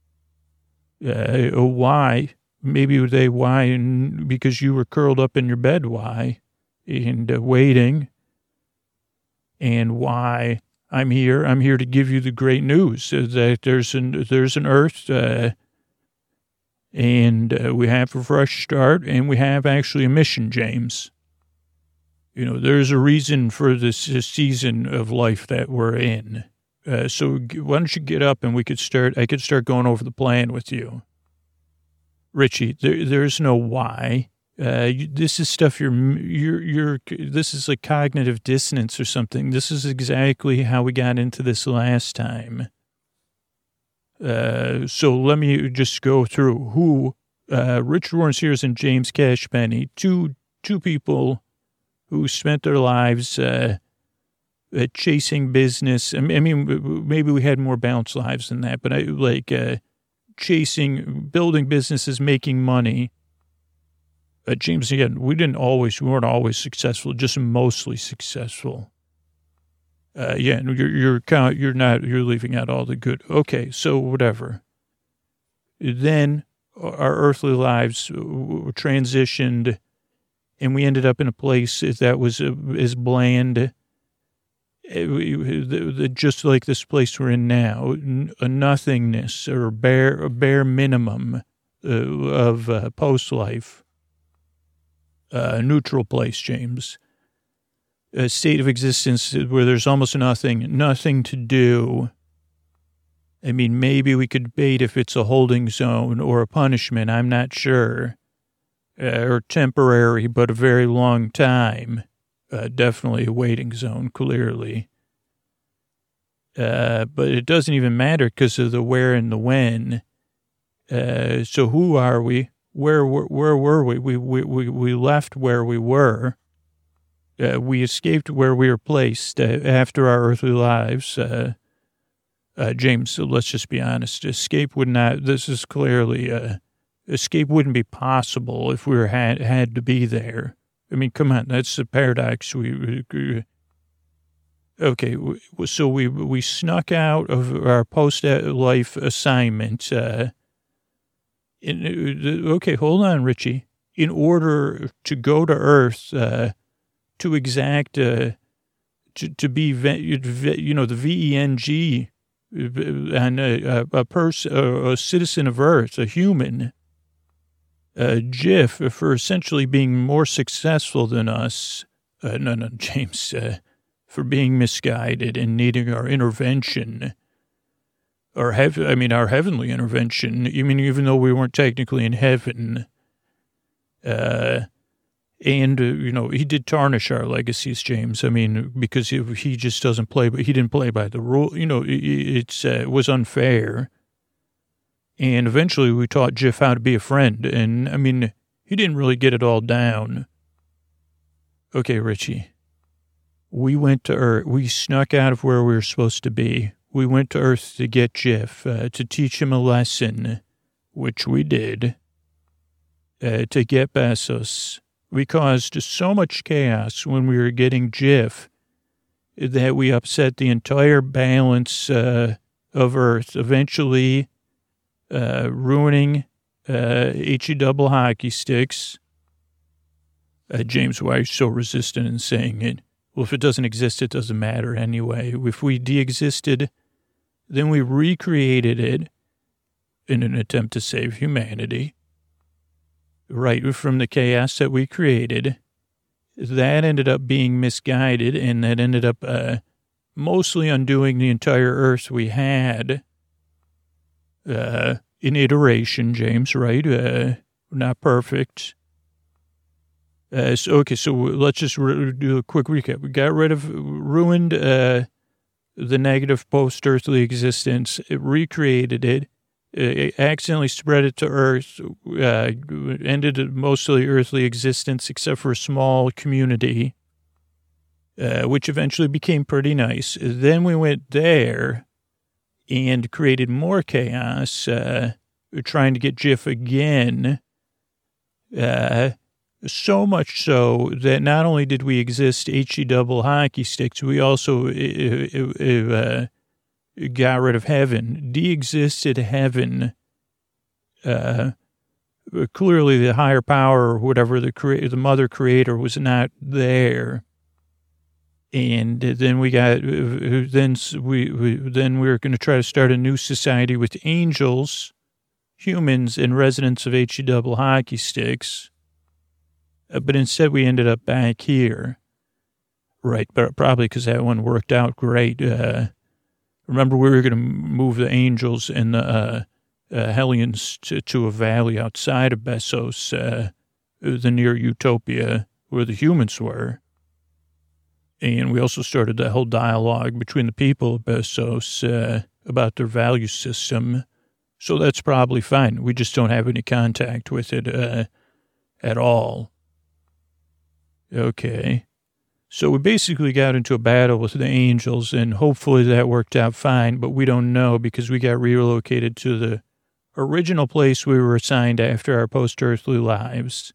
Uh, why? Maybe they, why? And because you were curled up in your bed, why? And uh, waiting. And why? I'm here. I'm here to give you the great news that there's an there's an Earth, uh, and uh, we have a fresh start, and we have actually a mission, James. You know, there's a reason for this, this season of life that we're in. Uh, so why don't you get up and we could start? I could start going over the plan with you, Richie. There, there's no why. Uh, you, this is stuff you're, you're, you're, this is like cognitive dissonance or something. This is exactly how we got into this last time. Uh, so let me just go through who, uh, Richard Warren Sears and James Cashpenny, two, two people who spent their lives, uh, uh chasing business. I mean, I mean, maybe we had more balanced lives than that, but I like, uh, chasing, building businesses, making money. Uh, James, again, we didn't always, we weren't always successful, just mostly successful. Uh, yeah, you're, you're, you're not, you're leaving out all the good. Okay, so whatever. Then our earthly lives transitioned and we ended up in a place that was uh, as bland, uh, just like this place we're in now, a nothingness or a bare, a bare minimum uh, of uh, post-life. A uh, neutral place, James. A state of existence where there's almost nothing, nothing to do. I mean, maybe we could debate if it's a holding zone or a punishment. I'm not sure. Uh, or temporary, but a very long time. Uh, definitely a waiting zone, clearly. Uh, but it doesn't even matter because of the where and the when. Uh, so who are we? Where, where, where were we? We, we, we, we left where we were. Uh, we escaped where we were placed uh, after our earthly lives. Uh, uh, James, let's just be honest. Escape would not, this is clearly, uh, escape wouldn't be possible if we were had, had to be there. I mean, come on, that's the paradox. We, we okay, so we, we snuck out of our post-life assignment, uh, In, okay, hold on, Richie. In order to go to Earth, uh, to exact, uh, to, to be, you know, the V E N G, and a, a person, a citizen of Earth, a human, uh, Jiff, for essentially being more successful than us. Uh, no, no, James, uh, for being misguided and needing our intervention. Our heav- I mean, our heavenly intervention, I mean, even though we weren't technically in heaven, uh, and, uh, you know, he did tarnish our legacies, James. I mean, because he, he just doesn't play, but he didn't play by the rule. You know, it, it's, uh, it was unfair. And eventually we taught Jiff how to be a friend. And, I mean, he didn't really get it all down. Okay, Richie, we went to Earth. We snuck out of where we were supposed to be. We went to Earth to get Jiff, uh, to teach him a lesson, which we did, uh, to get Bessos. We caused so much chaos when we were getting Jiff that we upset the entire balance uh, of Earth, eventually uh, ruining uh, H-E double hockey sticks. Uh, James, why are you so resistant in saying it? Well, if it doesn't exist, it doesn't matter anyway. If we de-existed, then we recreated it in an attempt to save humanity. Right from the chaos that we created, that ended up being misguided, and that ended up uh, mostly undoing the entire Earth we had uh, in iteration, James, right? Uh, not perfect. Uh, so, okay, so let's just re- do a quick recap. We got rid of, ruined uh, the negative post-earthly existence, it recreated it, it accidentally spread it to Earth, uh, ended mostly earthly existence except for a small community, uh, which eventually became pretty nice. Then we went there and created more chaos, uh, trying to get Jif again, uh, so much so that not only did we exist H-E double hockey sticks, we also uh, uh, got rid of heaven, de-existed heaven. Uh, clearly the higher power or whatever, the crea- the mother creator was not there. And then we got, then we, we then we were going to try to start a new society with angels, humans, and residents of H-E double hockey sticks. Uh, but instead we ended up back here. Right, but probably because that one worked out great. Uh, remember, we were going to move the angels and the uh, uh, Hellions to, to a valley outside of Bessos, uh, the near Utopia, where the humans were. And we also started that whole dialogue between the people of Bessos uh, about their value system. So that's probably fine. We just don't have any contact with it uh, at all. Okay. So we basically got into a battle with the angels, and hopefully that worked out fine, but we don't know because we got relocated to the original place we were assigned after our post-earthly lives.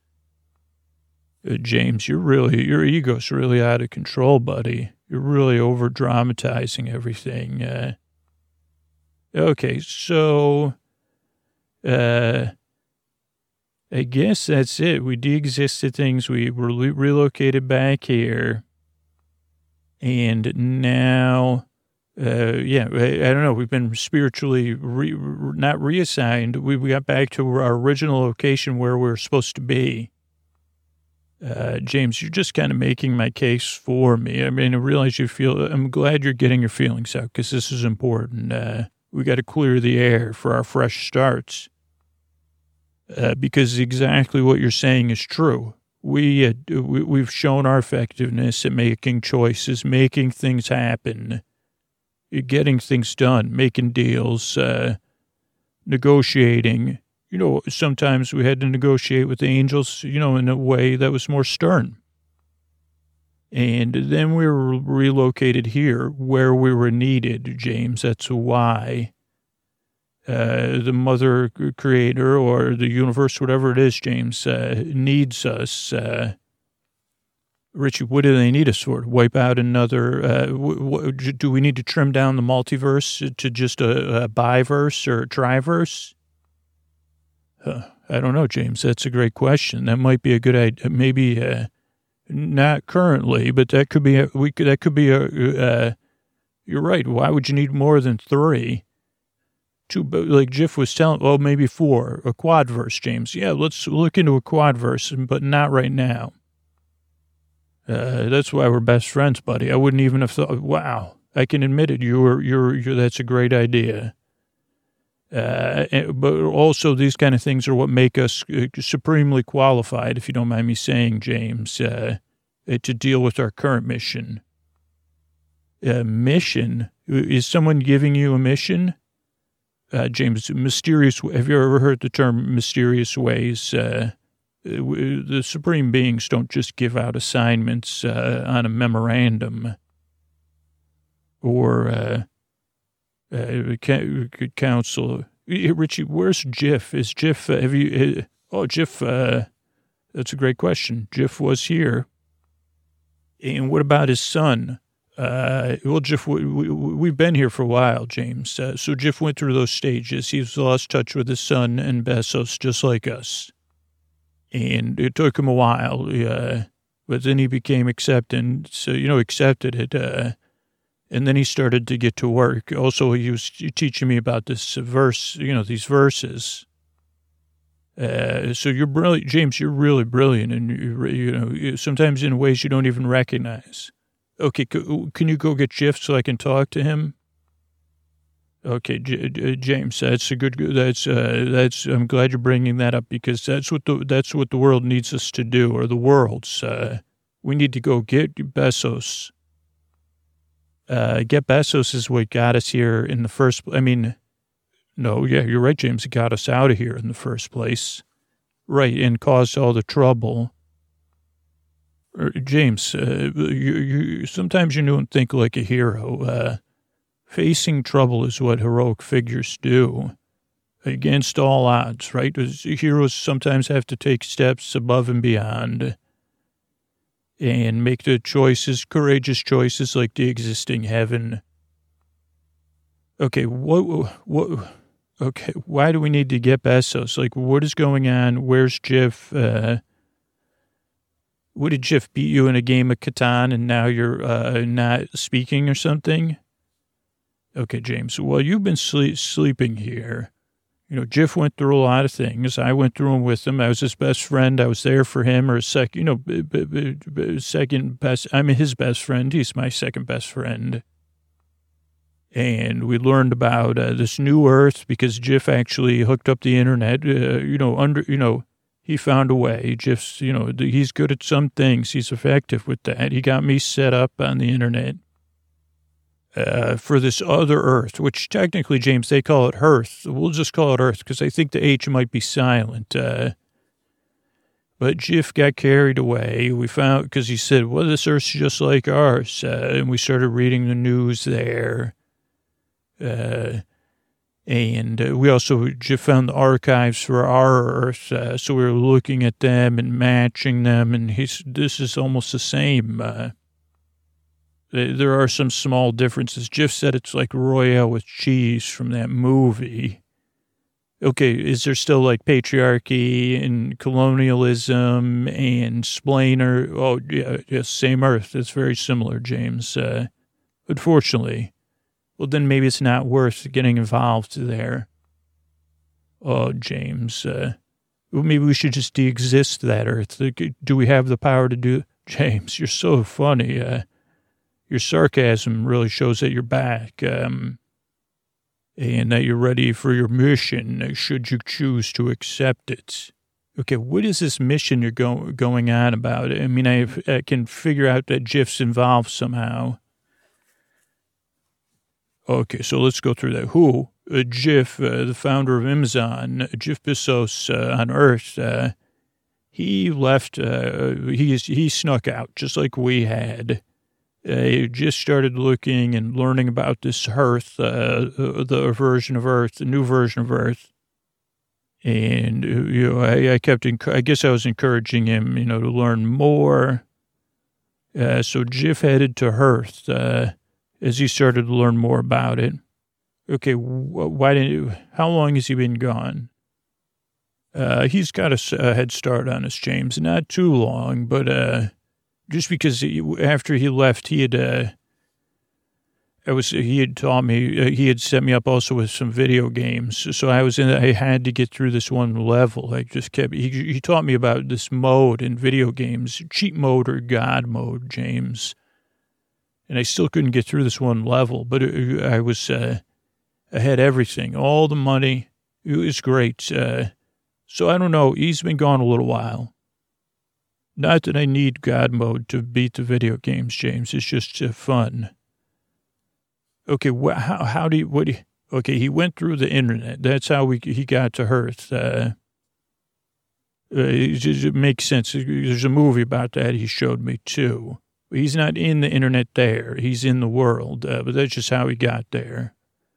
Uh, James, you're really, your ego's really out of control, buddy. You're really over-dramatizing everything. Uh, okay, so, uh, I guess that's it. We de-existed things. We were re- relocated back here. And now, uh, yeah, I, I don't know. We've been spiritually re, re, not reassigned. We, we got back to our original location where we were supposed to be. Uh, James, you're just kind of making my case for me. I mean, I realize you feel, I'm glad you're getting your feelings out because this is important. Uh, we got to clear the air for our fresh starts. Uh, because exactly what you're saying is true. We, uh, we, we've shown our effectiveness at making choices, making things happen, getting things done, making deals, uh, negotiating. You know, sometimes we had to negotiate with the angels, you know, in a way that was more stern. And then we were relocated here where we were needed, James. That's why. Uh, the mother creator or the universe, whatever it is, James, uh, needs us. Uh, Richie, what do they need us for? Wipe out another, uh, w- w- do we need to trim down the multiverse to just a, a biverse or a triverse? Uh, I don't know, James. That's a great question. That might be a good idea. Maybe uh, not currently, but that could be, a, we could, that could be a, uh, you're right. Why would you need more than three? Two, like Jif was telling, oh, maybe four, a quadverse, James. Yeah, let's look into a quadverse, but not right now. Uh, that's why we're best friends, buddy. I wouldn't even have thought, wow, I can admit it. You're, you're, you're that's a great idea. Uh, but also these kind of things are what make us supremely qualified, if you don't mind me saying, James, uh, to deal with our current mission. Uh, mission? Is someone giving you a mission? Uh, James, mysterious, have you ever heard the term mysterious ways? Uh, the supreme beings don't just give out assignments uh, on a memorandum or uh, uh, council. Richie, where's Jif? Is Jif, uh, have you, uh, oh, Jif, uh, that's a great question. Jif was here. And what about his son? Uh, well, Jeff, we, we, we've been here for a while, James. Uh, so Jeff went through those stages. He's lost touch with his son and Bezos, just like us. And it took him a while, uh, but then he became acceptant. So, you know, accepted it. Uh, and then he started to get to work. Also, he was teaching me about this verse, you know, these verses. Uh, so you're brilliant, James, you're really brilliant. And, you, you know, sometimes in ways you don't even recognize. Okay, can you go get Jeff so I can talk to him? Okay, J- J- James, that's a good. That's uh, that's. I'm glad you're bringing that up because that's what the that's what the world needs us to do, or the world's. Uh, we need to go get Bezos. Uh, get Bezos is what got us here in the first. I mean, no, yeah, you're right, James. It got us out of here in the first place, right, and caused all the trouble. James, uh, you, you, sometimes you don't think like a hero. Uh, facing trouble is what heroic figures do against all odds, right? Heroes sometimes have to take steps above and beyond and make the choices, courageous choices like the existing heaven. Okay, what, what, okay, why do we need to get Bezos? Like, what is going on? Where's Jeff? Uh, What did Jeff beat you in a game of Catan and now you're uh, not speaking or something? Okay, James, well, you've been sleep, sleeping here. You know, Jeff went through a lot of things. I went through them with him. I was his best friend. I was there for him or a second, you know, b- b- b- b- second best. I'm his best friend. He's my second best friend. And we learned about uh, this new Earth because Jeff actually hooked up the internet, uh, you know, under, you know, he found a way. Just, you know, he's good at some things. He's effective with that. He got me set up on the internet uh, for this other Earth, which technically, James, they call it Hearth. We'll just call it Earth because I think the H might be silent. Uh, but Jeff got carried away. We found, because he said, well, this Earth's just like ours. Uh, and we started reading the news there. Uh And uh, we also just found the archives for our Earth, uh, so we were looking at them and matching them, and he's, this is almost the same. Uh, there are some small differences. Jeff said it's like Royale with cheese from that movie. Okay, is there still like patriarchy and colonialism and splainer? Oh, yeah, yeah, same Earth. It's very similar, James. Uh, unfortunately. Well, then maybe it's not worth getting involved there. Oh, James, uh, well, maybe we should just de-exist that Earth. Do we have the power to do? James, you're so funny. Uh, your sarcasm really shows that you're back, um, and that you're ready for your mission, should you choose to accept it. Okay, what is this mission you're go- going on about? I mean, I, I can figure out that Jeff's involved somehow. Okay, so let's go through that. Who? Uh, Jeff, uh, the founder of Amazon, Jeff Bezos uh, on Earth, uh, he left, uh, he, he snuck out just like we had. Uh, he just started looking and learning about this Earth, uh, the version of Earth, the new version of Earth. And, uh, you know, I, I kept, enc- I guess I was encouraging him, you know, to learn more. Uh, so Jeff headed to Earth, uh, as he started to learn more about it. Okay, wh- why didn't you, how long has he been gone? Uh, he's got a, a head start on us, James. Not too long, but uh, just because he, after he left, he had, uh, I was, he had taught me, uh, he had set me up also with some video games. So I was in, I had to get through this one level. I just kept, he, he taught me about this mode in video games, cheat mode or God mode, James. And I still couldn't get through this one level, but it, I was, uh, I had everything, all the money. It was great. Uh, so I don't know. He's been gone a little while. Not that I need God mode to beat the video games, James. It's just uh, fun. Okay, wh- how how do you, what do you, okay, he went through the internet. That's how we he got to Earth. Uh, uh, it, just, it makes sense. There's a movie about that he showed me, too. He's not in the internet there. He's in the world, uh, but that's just how he got there.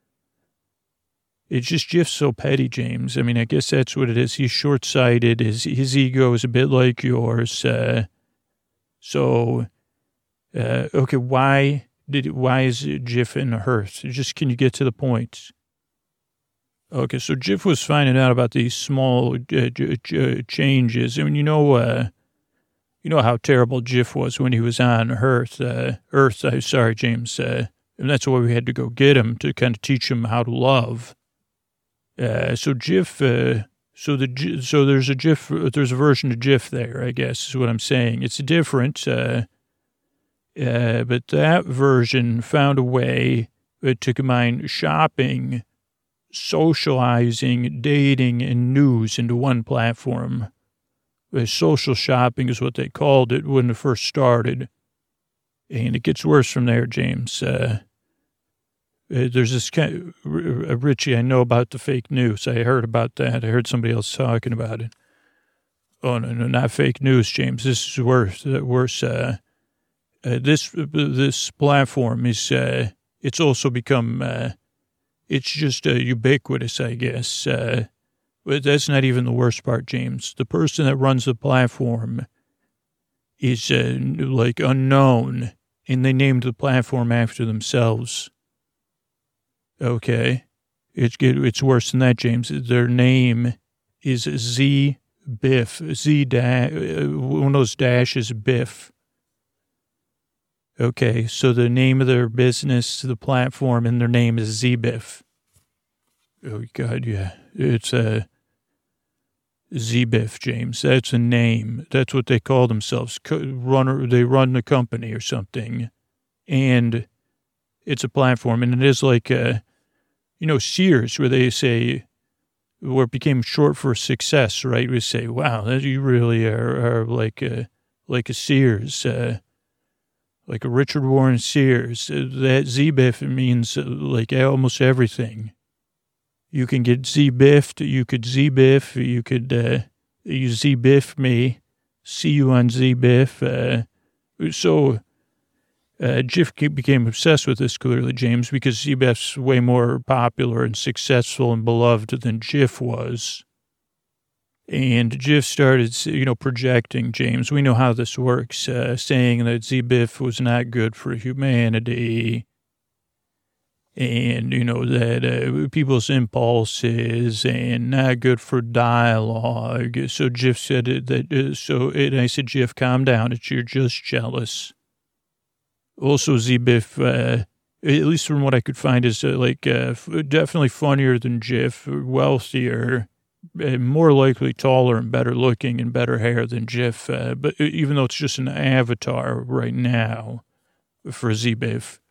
It's just Jeff's so petty, James. I mean, I guess that's what it is. He's short-sighted. His his ego is a bit like yours. Uh, so, uh, okay, why did why is Jif in a hearse? Just can you get to the point? Okay, so Jif was finding out about these small uh, uh, changes. I mean, you know, uh, you know how terrible Jif was when he was on Earth. Uh, Earth, uh, sorry, James. Uh, and that's why we had to go get him to kind of teach him how to love. Uh, so Jif, uh, so the so there's a Jif, there's a version of Jif there, I guess is what I'm saying. It's different, uh, uh, but that version found a way to combine shopping, socializing, dating, and news into one platform. Uh, social shopping is what they called it when it first started. And it gets worse from there, James. Uh, uh, there's this kind of, uh, Richie, I know about the fake news. I heard about that. I heard somebody else talking about it. Oh, no, no, not fake news, James. This is worse. Uh, worse. Uh, uh, this, uh, this platform is, uh, it's also become, uh, it's just uh, ubiquitous, I guess. Uh, but that's not even the worst part, James. The person that runs the platform is uh, like unknown, and they named the platform after themselves. Okay, it's good. It's worse than that, James. Their name is Z Biff. Z dash. One of those dashes, Biff. Okay, so the name of their business, the platform, and their name is Z-Biff. Oh, God, yeah. It's a Z-Biff, James. That's a name. That's what they call themselves. Runner, they run the company or something. And it's a platform. And it is like, a, you know, Sears, where they say, where it became short for success, right? We say, wow, that you really are, are like, a, like a Sears, uh, like a Richard Warren Sears. That Z-Biff means like almost everything. You can get Z-Biffed, you could Z-Biff, you could uh, you Z-Biff me, see you on Z-Biff. Uh, so uh, Jif became obsessed with this, clearly, James, because Z-Biff's way more popular and successful and beloved than Jif was. And Jif started, you know, projecting, James. We know how this works, uh, saying that Z-Biff was not good for humanity. And, you know, that uh, people's impulses and not good for dialogue. So Jif said it, that, uh, so, and I said, Jif, calm down. It's, you're just jealous. Also, Z-Biff, uh, at least from what I could find, is uh, like uh, definitely funnier than Jif, wealthier, more likely taller and better looking and better hair than Jif. Uh, but even though it's just an avatar right now for Z-Biff,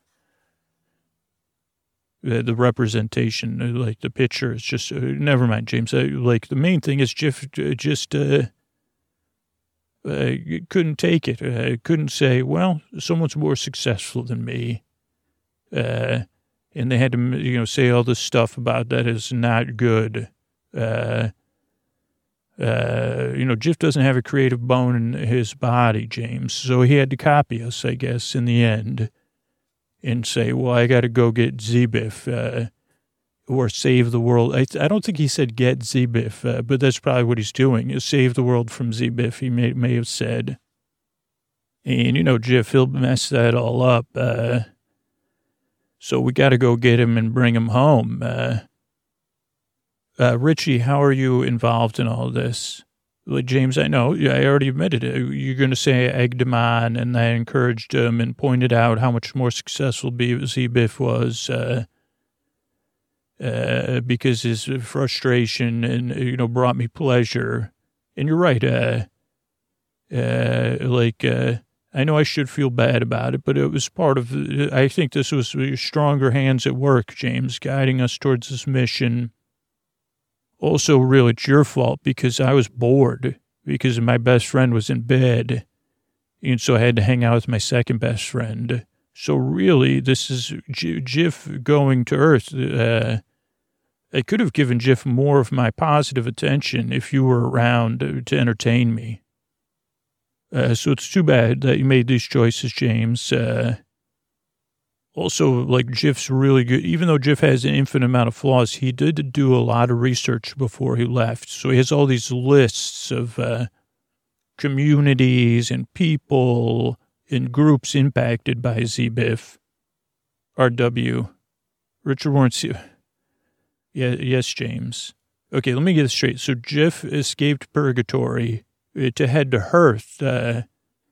uh, the representation, like the picture is just, uh, never mind, James. Uh, like the main thing is Jif uh, just uh, uh, couldn't take it. Uh, couldn't say, well, someone's more successful than me. Uh, and they had to, you know, say all this stuff about that is not good. Uh, uh, you know, Jif doesn't have a creative bone in his body, James. So he had to copy us, I guess, in the end and say, well, I got to go get Z-Biff, uh, or save the world. I, I don't think he said get Z-Biff, uh, but that's probably what he's doing, is save the world from Z-Biff, he may, may have said. And, you know, Jif, he'll mess that all up. Uh, so we got to go get him and bring him home. Uh, Uh, Richie, how are you involved in all this? Well, James, I know, I already admitted it. You're going to say I egged him on and I encouraged him and pointed out how much more successful Z-Biff was uh, uh, because his frustration and, you know, brought me pleasure. And you're right. Uh, uh, like, uh, I know I should feel bad about it, but it was part of, I think this was stronger hands at work, James, guiding us towards this mission. Also, really, it's your fault because I was bored because my best friend was in bed. And so I had to hang out with my second best friend. So really, this is J- Jif going to Earth. Uh, I could have given Jif more of my positive attention if you were around to, to entertain me. Uh, so it's too bad that you made these choices, James. Uh, Also, like, Jif's really good. Even though Jif has an infinite amount of flaws, he did do a lot of research before he left. So he has all these lists of uh, communities and people and groups impacted by Z-Biff. R W. Richard Warren. Yeah, yes, James. Okay, let me get this straight. So Jiff escaped purgatory to head to Hearth uh,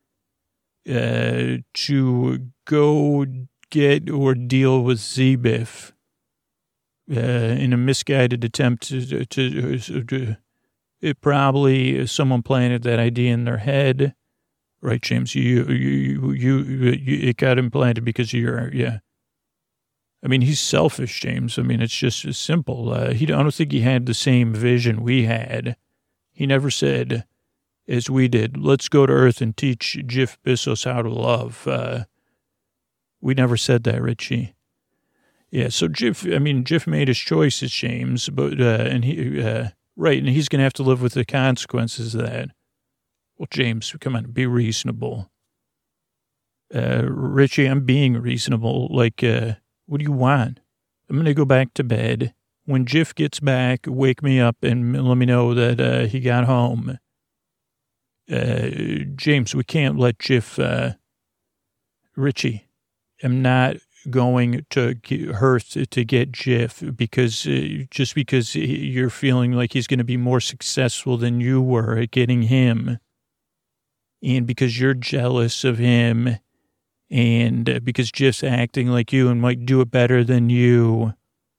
uh, to go get or deal with Z-Biff uh, in a misguided attempt to, to, to, to it probably someone planted that idea in their head. Right, James? You, you, you, you, it got implanted because of your, yeah. I mean, he's selfish, James. I mean, it's just as simple. Uh, he, I don't think he had the same vision we had. He never said, as we did, let's go to Earth and teach Jiff Bissos how to love. Uh, we never said that, Richie. Yeah, so Jiff, I mean, Jiff made his choices, James, but, uh, and he, uh, right, and he's going to have to live with the consequences of that. Well, James, come on, be reasonable. Uh, Richie, I'm being reasonable. Like, uh, what do you want? I'm going to go back to bed. When Jiff gets back, wake me up and let me know that uh, he got home. Uh, James, we can't let Jiff, uh, Richie, I'm not going to get Hearth to get Jiff because uh, just because you're feeling like he's going to be more successful than you were at getting him. And because you're jealous of him. And because Jiff's acting like you and might do it better than you,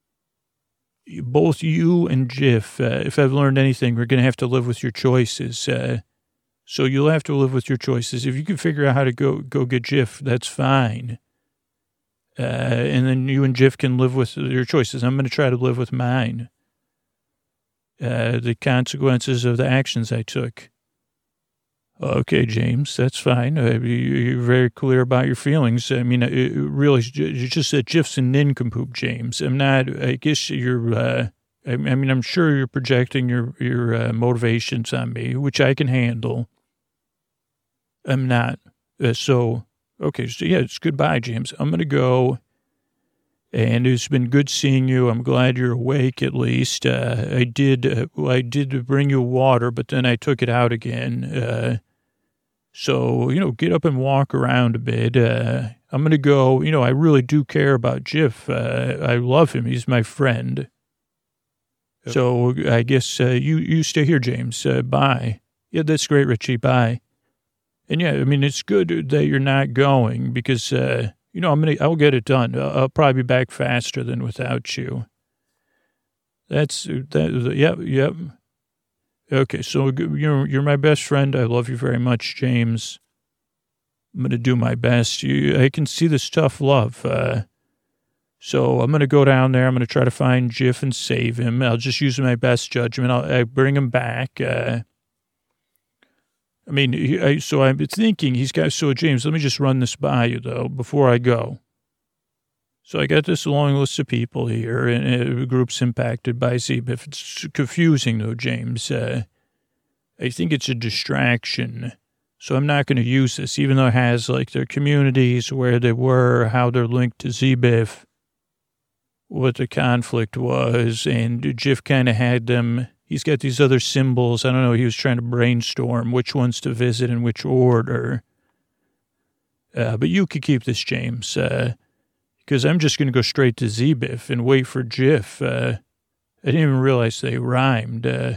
both you and Jiff, uh, if I've learned anything, we're going to have to live with your choices. Uh, so you'll have to live with your choices. If you can figure out how to go go get Jiff, that's fine. Uh, and then you and Jiff can live with your choices. I'm going to try to live with mine. Uh, the consequences of the actions I took. Okay, James, that's fine. Uh, you're very clear about your feelings. I mean, it really, it's just that Jiff's a nincompoop, James. I'm not, I guess you're, uh, I mean, I'm sure you're projecting your, your uh, motivations on me, which I can handle. I'm not. Uh, so, okay, so yeah, it's goodbye, James. I'm going to go, and it's been good seeing you. I'm glad you're awake, at least. Uh, I did, uh, well, I did bring you water, but then I took it out again. Uh, So, you know, get up and walk around a bit. Uh, I'm going to go, you know, I really do care about Jiff. Uh, I love him. He's my friend. Yep. So I guess uh, you, you stay here, James. Uh, bye. Yeah, that's great, Richie. Bye. And yeah, I mean, it's good that you're not going because, uh, you know, I'm going to, I'll get it done. I'll, I'll probably be back faster than without you. That's, that, yep, yep. Okay, so you're you're my best friend. I love you very much, James. I'm going to do my best. You, I can see this tough love. Uh, so I'm going to go down there. I'm going to try to find Jiff and save him. I'll just use my best judgment. I'll, I'll bring him back. Uh, I mean, he, I, so I'm thinking he's got, so James, let me just run this by you, though, before I go. So I got this long list of people here, and uh, groups impacted by Z-Biff. It's confusing, though, James. Uh, I think it's a distraction. So I'm not going to use this, even though it has, like, their communities, where they were, how they're linked to Z-Biff, what the conflict was, and Jiff kind of had them. He's got these other symbols. I don't know. He was trying to brainstorm which ones to visit in which order. Uh, but you could keep this, James. Uh, Because I'm just going to go straight to Z-Biff and wait for Jiff. Uh, I didn't even realize they rhymed, uh,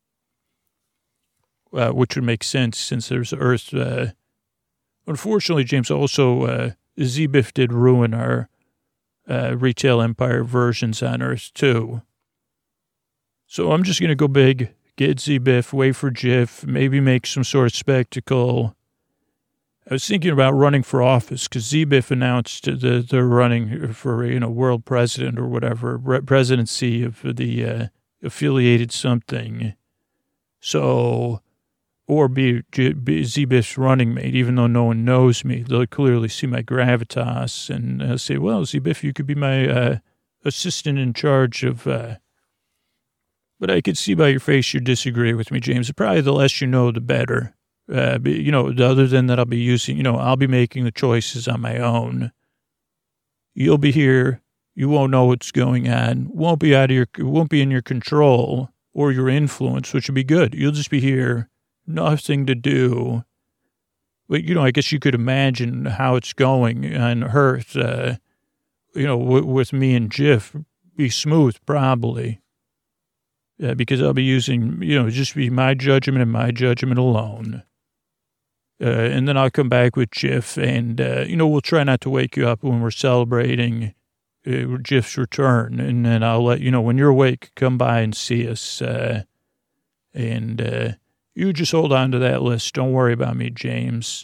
uh, which would make sense since there's Earth. Uh, unfortunately, James, also uh, Z-Biff did ruin our uh, retail empire versions on Earth, too. So I'm just going to go big, get Z-Biff, wait for Jiff, maybe make some sort of spectacle. I was thinking about running for office because Z-Biff announced that they're running for, you know, world president or whatever, presidency of the uh, affiliated something. So, or be, be Z-Biff's running mate, even though no one knows me. They'll clearly see my gravitas and uh, say, well, Z-Biff, you could be my uh, assistant in charge of, uh, but I could see by your face you disagree with me, James. Probably the less you know, the better. Uh, but, you know, other than that, I'll be using, you know, I'll be making the choices on my own. You'll be here. You won't know what's going on. Won't be out of your, won't be in your control or your influence, which would be good. You'll just be here, nothing to do. But, you know, I guess you could imagine how it's going on Earth. Uh, you know, w- with me and Jiff, be smooth probably. Uh, because I'll be using, you know, just be my judgment and my judgment alone. Uh, and then I'll come back with Jiff and, uh, you know, we'll try not to wake you up when we're celebrating uh, Jiff's return. And then I'll let you know, when you're awake, come by and see us. Uh, and uh, you just hold on to that list. Don't worry about me, James.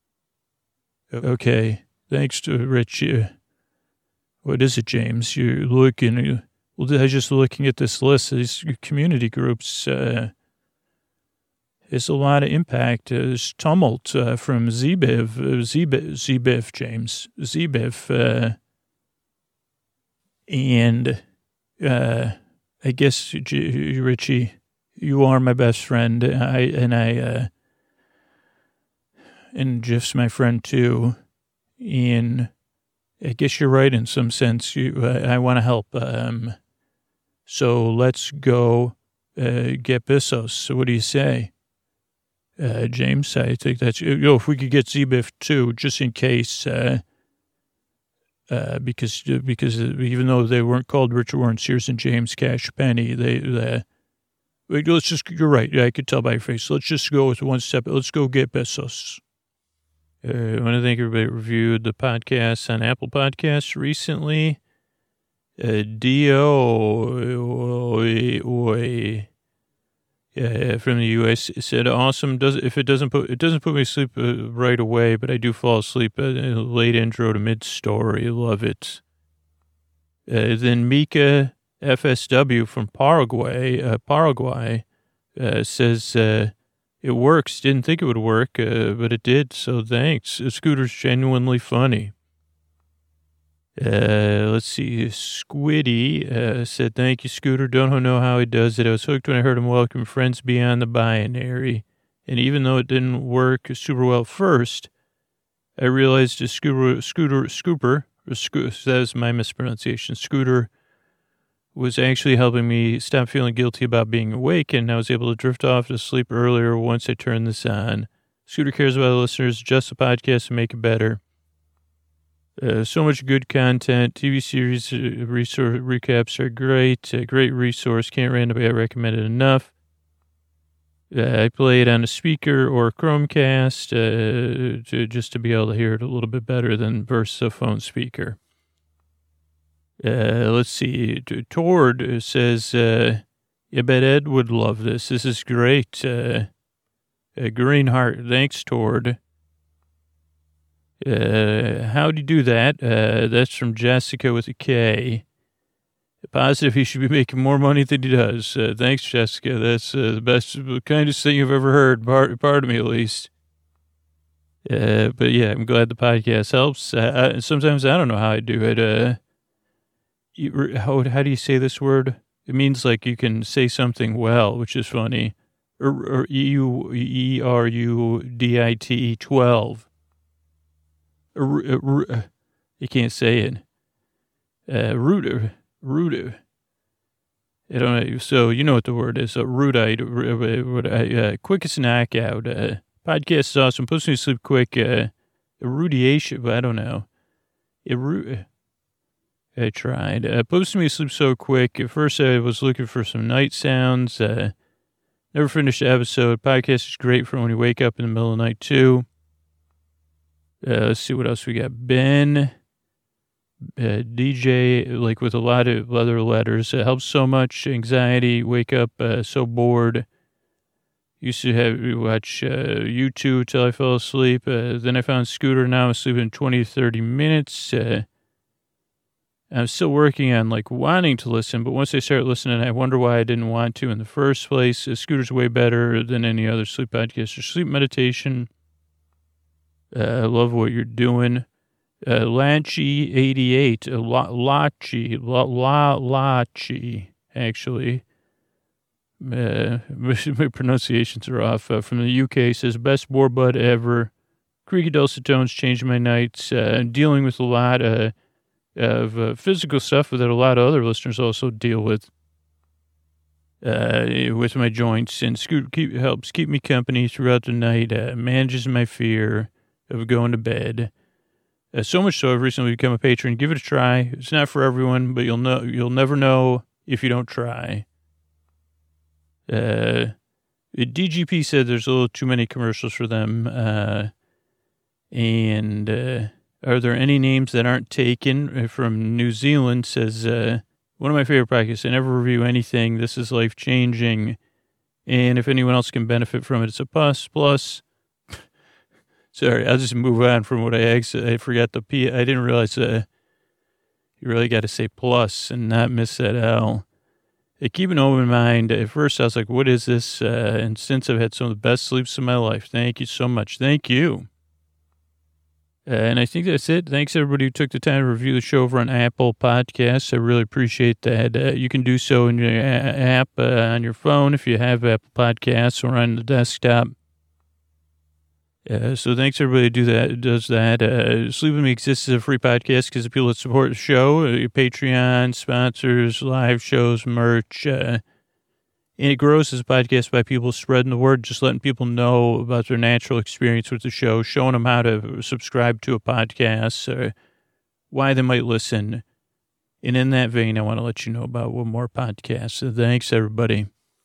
Okay. Thanks to Rich. Uh, what is it, James? You're looking... Well, I was just looking at this list, these community groups, uh, there's a lot of impact. Uh, there's tumult uh, from Z B I V, uh, Z B I V, Z B I V, James, Z B I V. Uh, and uh, I guess, G- Richie, you are my best friend. I And I, uh, and Jiff's my friend too. And I guess you're right in some sense. You, uh, I want to help. Um, So let's go uh, get Bissos. So what do you say, uh, James? I think that's, you know, if we could get Z B I V too, just in case, uh, uh, because because even though they weren't called Richard Warren, Sears, and James Cash Penny, they, they let's just, you're right. I could tell by your face. Let's just go with one step. Let's go get Bissos. Uh, I want to thank everybody who reviewed the podcast on Apple Podcasts recently. Uh, Dio oy, oy, uh, from the U S said, "Awesome. Does if it doesn't put it doesn't put me to sleep uh, right away, but I do fall asleep uh, in a late intro to mid story. Love it." Uh, then Mika F S W from Paraguay, uh, Paraguay, uh, says uh, it works. Didn't think it would work, uh, but it did. So thanks. Scooter's genuinely funny. Uh, let's see. Squiddy uh, said, "Thank you, Scooter. Don't know how he does it. I was hooked when I heard him welcome friends beyond the binary. And even though it didn't work super well first, I realized a scooter, scooter, scooper, or sco- that was my mispronunciation, Scooter was actually helping me stop feeling guilty about being awake, and I was able to drift off to sleep earlier once I turned this on. Scooter cares about the listeners, just the podcast to make it better. Uh, so much good content. T V series uh, resource recaps are great. Uh, great resource. Can't randomly recommend it enough. Uh, I play it on a speaker or Chromecast uh, to, just to be able to hear it a little bit better than versus a phone speaker. Uh, let's see. Tord says, uh, I bet Ed would love this. This is great. Uh, uh, Green Heart. Thanks, Tord. Uh, how do you do that? Uh, that's from Jessica with a K. Positive he should be making more money than he does. Uh, thanks, Jessica. That's uh, the best, the kindest thing you've ever heard. Part, part of me, at least. Uh, but yeah, I'm glad the podcast helps. Uh, I, sometimes I don't know how I do it. Uh, you, how, how do you say this word? It means like you can say something well, which is funny. Or, or E R U D I T E twelve. You can't say it. Uh, root, root. I don't know. So you know what the word is. A rootite, uh, quickest knockout. Uh, podcast is awesome. Puts me to sleep quick. Uh, irradiation, but I don't know. Irru- I tried. Uh, puts me to sleep so quick. At first, I was looking for some night sounds. Uh, never finished the episode. Podcast is great for when you wake up in the middle of the night too. Uh, let's see what else we got. Ben, uh, D J, like with a lot of other letters. It helps so much. Anxiety, wake up uh, so bored. Used to have watch uh, YouTube till I fell asleep. Uh, then I found Scooter. Now I'm sleeping in twenty to thirty minutes. Uh, I'm still working on like wanting to listen, but once I start listening, I wonder why I didn't want to in the first place. Uh, Scooter's way better than any other sleep podcast or sleep meditation. Uh, I love what you're doing. Uh, Lanchi eighty-eight, uh, Lachi, La, La, Lachi, actually. Uh, my pronunciations are off. Uh, from the U K, says, best boar bud ever. Creaky dulcet tones changed my nights. Uh, dealing with a lot uh, of uh, physical stuff that a lot of other listeners also deal with. Uh, with my joints. And Scoot keep, helps keep me company throughout the night. Uh, manages my fear of going to bed. Uh, so much so, I've recently become a patron. Give it a try. It's not for everyone, but you'll know you'll never know if you don't try. Uh, D G P said there's a little too many commercials for them. Uh, and uh, are there any names that aren't taken? From New Zealand says, uh, one of my favorite podcasts. I never review anything. This is life changing. And if anyone else can benefit from it, it's a plus. Plus. Sorry, I'll just move on from what I actually, I forgot the P. I didn't realize uh, you really got to say plus and not miss that L. Uh, keep an open mind. At first, I was like, what is this? Uh, and since I've had some of the best sleeps of my life. Thank you so much. Thank you. Uh, and I think that's it. Thanks, everybody who took the time to review the show over on Apple Podcasts. I really appreciate that. Uh, you can do so in your a- app uh, on your phone if you have Apple Podcasts or on the desktop. Uh, so thanks everybody who do that, does that. Uh, Sleep With Me exists as a free podcast because of people that support the show, uh, Patreon, sponsors, live shows, merch. Uh, and it grows as a podcast by people spreading the word, just letting people know about their natural experience with the show, showing them how to subscribe to a podcast, or why they might listen. And in that vein, I want to let you know about one more podcast. So thanks, everybody.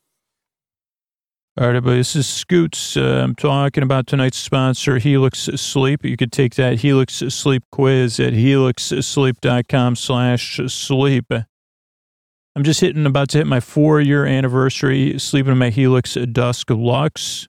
All right, everybody, this is Scoots. Uh, I'm talking about tonight's sponsor, Helix Sleep. You could take that Helix Sleep quiz at helixsleep.com slash sleep. I'm just hitting, about to hit my four-year anniversary sleeping in my Helix Dusk Luxe.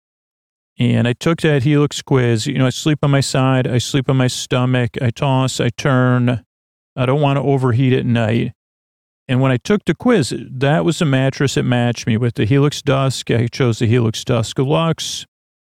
And I took that Helix quiz. You know, I sleep on my side. I sleep on my stomach. I toss. I turn. I don't want to overheat at night. And when I took the quiz, that was the mattress it matched me with. The Helix Dusk. I chose the Helix Dusk Luxe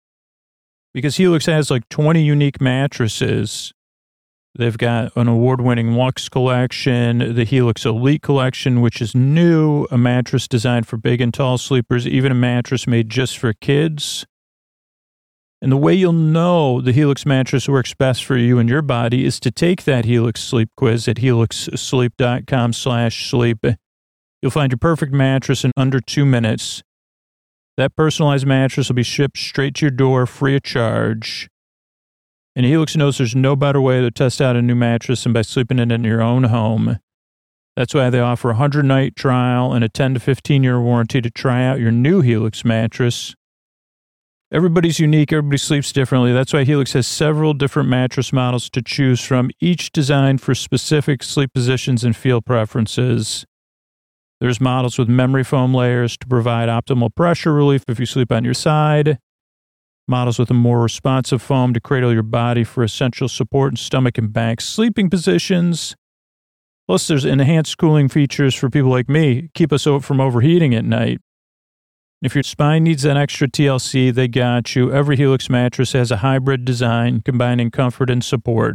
because Helix has like twenty unique mattresses. They've got an award-winning Luxe collection, the Helix Elite collection, which is new, a mattress designed for big and tall sleepers, even a mattress made just for kids. And the way you'll know the Helix mattress works best for you and your body is to take that Helix Sleep quiz at helixsleep.com slash sleep. You'll find your perfect mattress in under two minutes. That personalized mattress will be shipped straight to your door free of charge. And Helix knows there's no better way to test out a new mattress than by sleeping in it in your own home. That's why they offer a one hundred night trial and a ten to fifteen year warranty to try out your new Helix mattress. Everybody's unique. Everybody sleeps differently. That's why Helix has several different mattress models to choose from, each designed for specific sleep positions and feel preferences. There's models with memory foam layers to provide optimal pressure relief if you sleep on your side. Models with a more responsive foam to cradle your body for essential support in stomach and back sleeping positions. Plus, there's enhanced cooling features for people like me, keep us from overheating at night. If your spine needs that extra T L C, they got you. Every Helix mattress has a hybrid design combining comfort and support.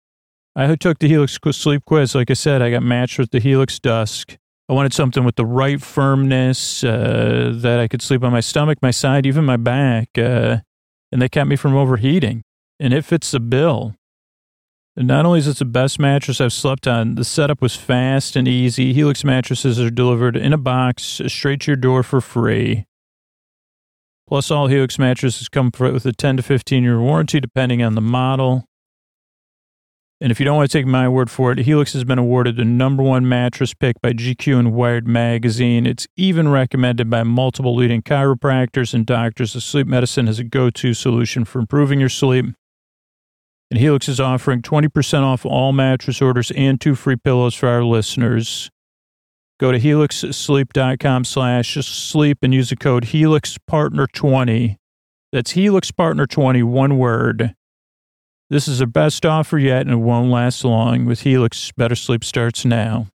I took the Helix Sleep quiz. Like I said, I got matched with the Helix Dusk. I wanted something with the right firmness, uh, that I could sleep on my stomach, my side, even my back. Uh, and they kept me from overheating. And it fits the bill. And not only is it the best mattress I've slept on, the setup was fast and easy. Helix mattresses are delivered in a box straight to your door for free. Plus, all Helix mattresses come with a ten to fifteen year warranty, depending on the model. And if you don't want to take my word for it, Helix has been awarded the number one mattress pick by G Q and Wired magazine. It's even recommended by multiple leading chiropractors and doctors as sleep medicine as a go-to solution for improving your sleep. And Helix is offering twenty percent off all mattress orders and two free pillows for our listeners. Go to helixsleep.com slash sleep and use the code Helix Partner twenty. That's Helix Partner twenty, one word. This is the best offer yet and it won't last long. With Helix, better sleep starts now.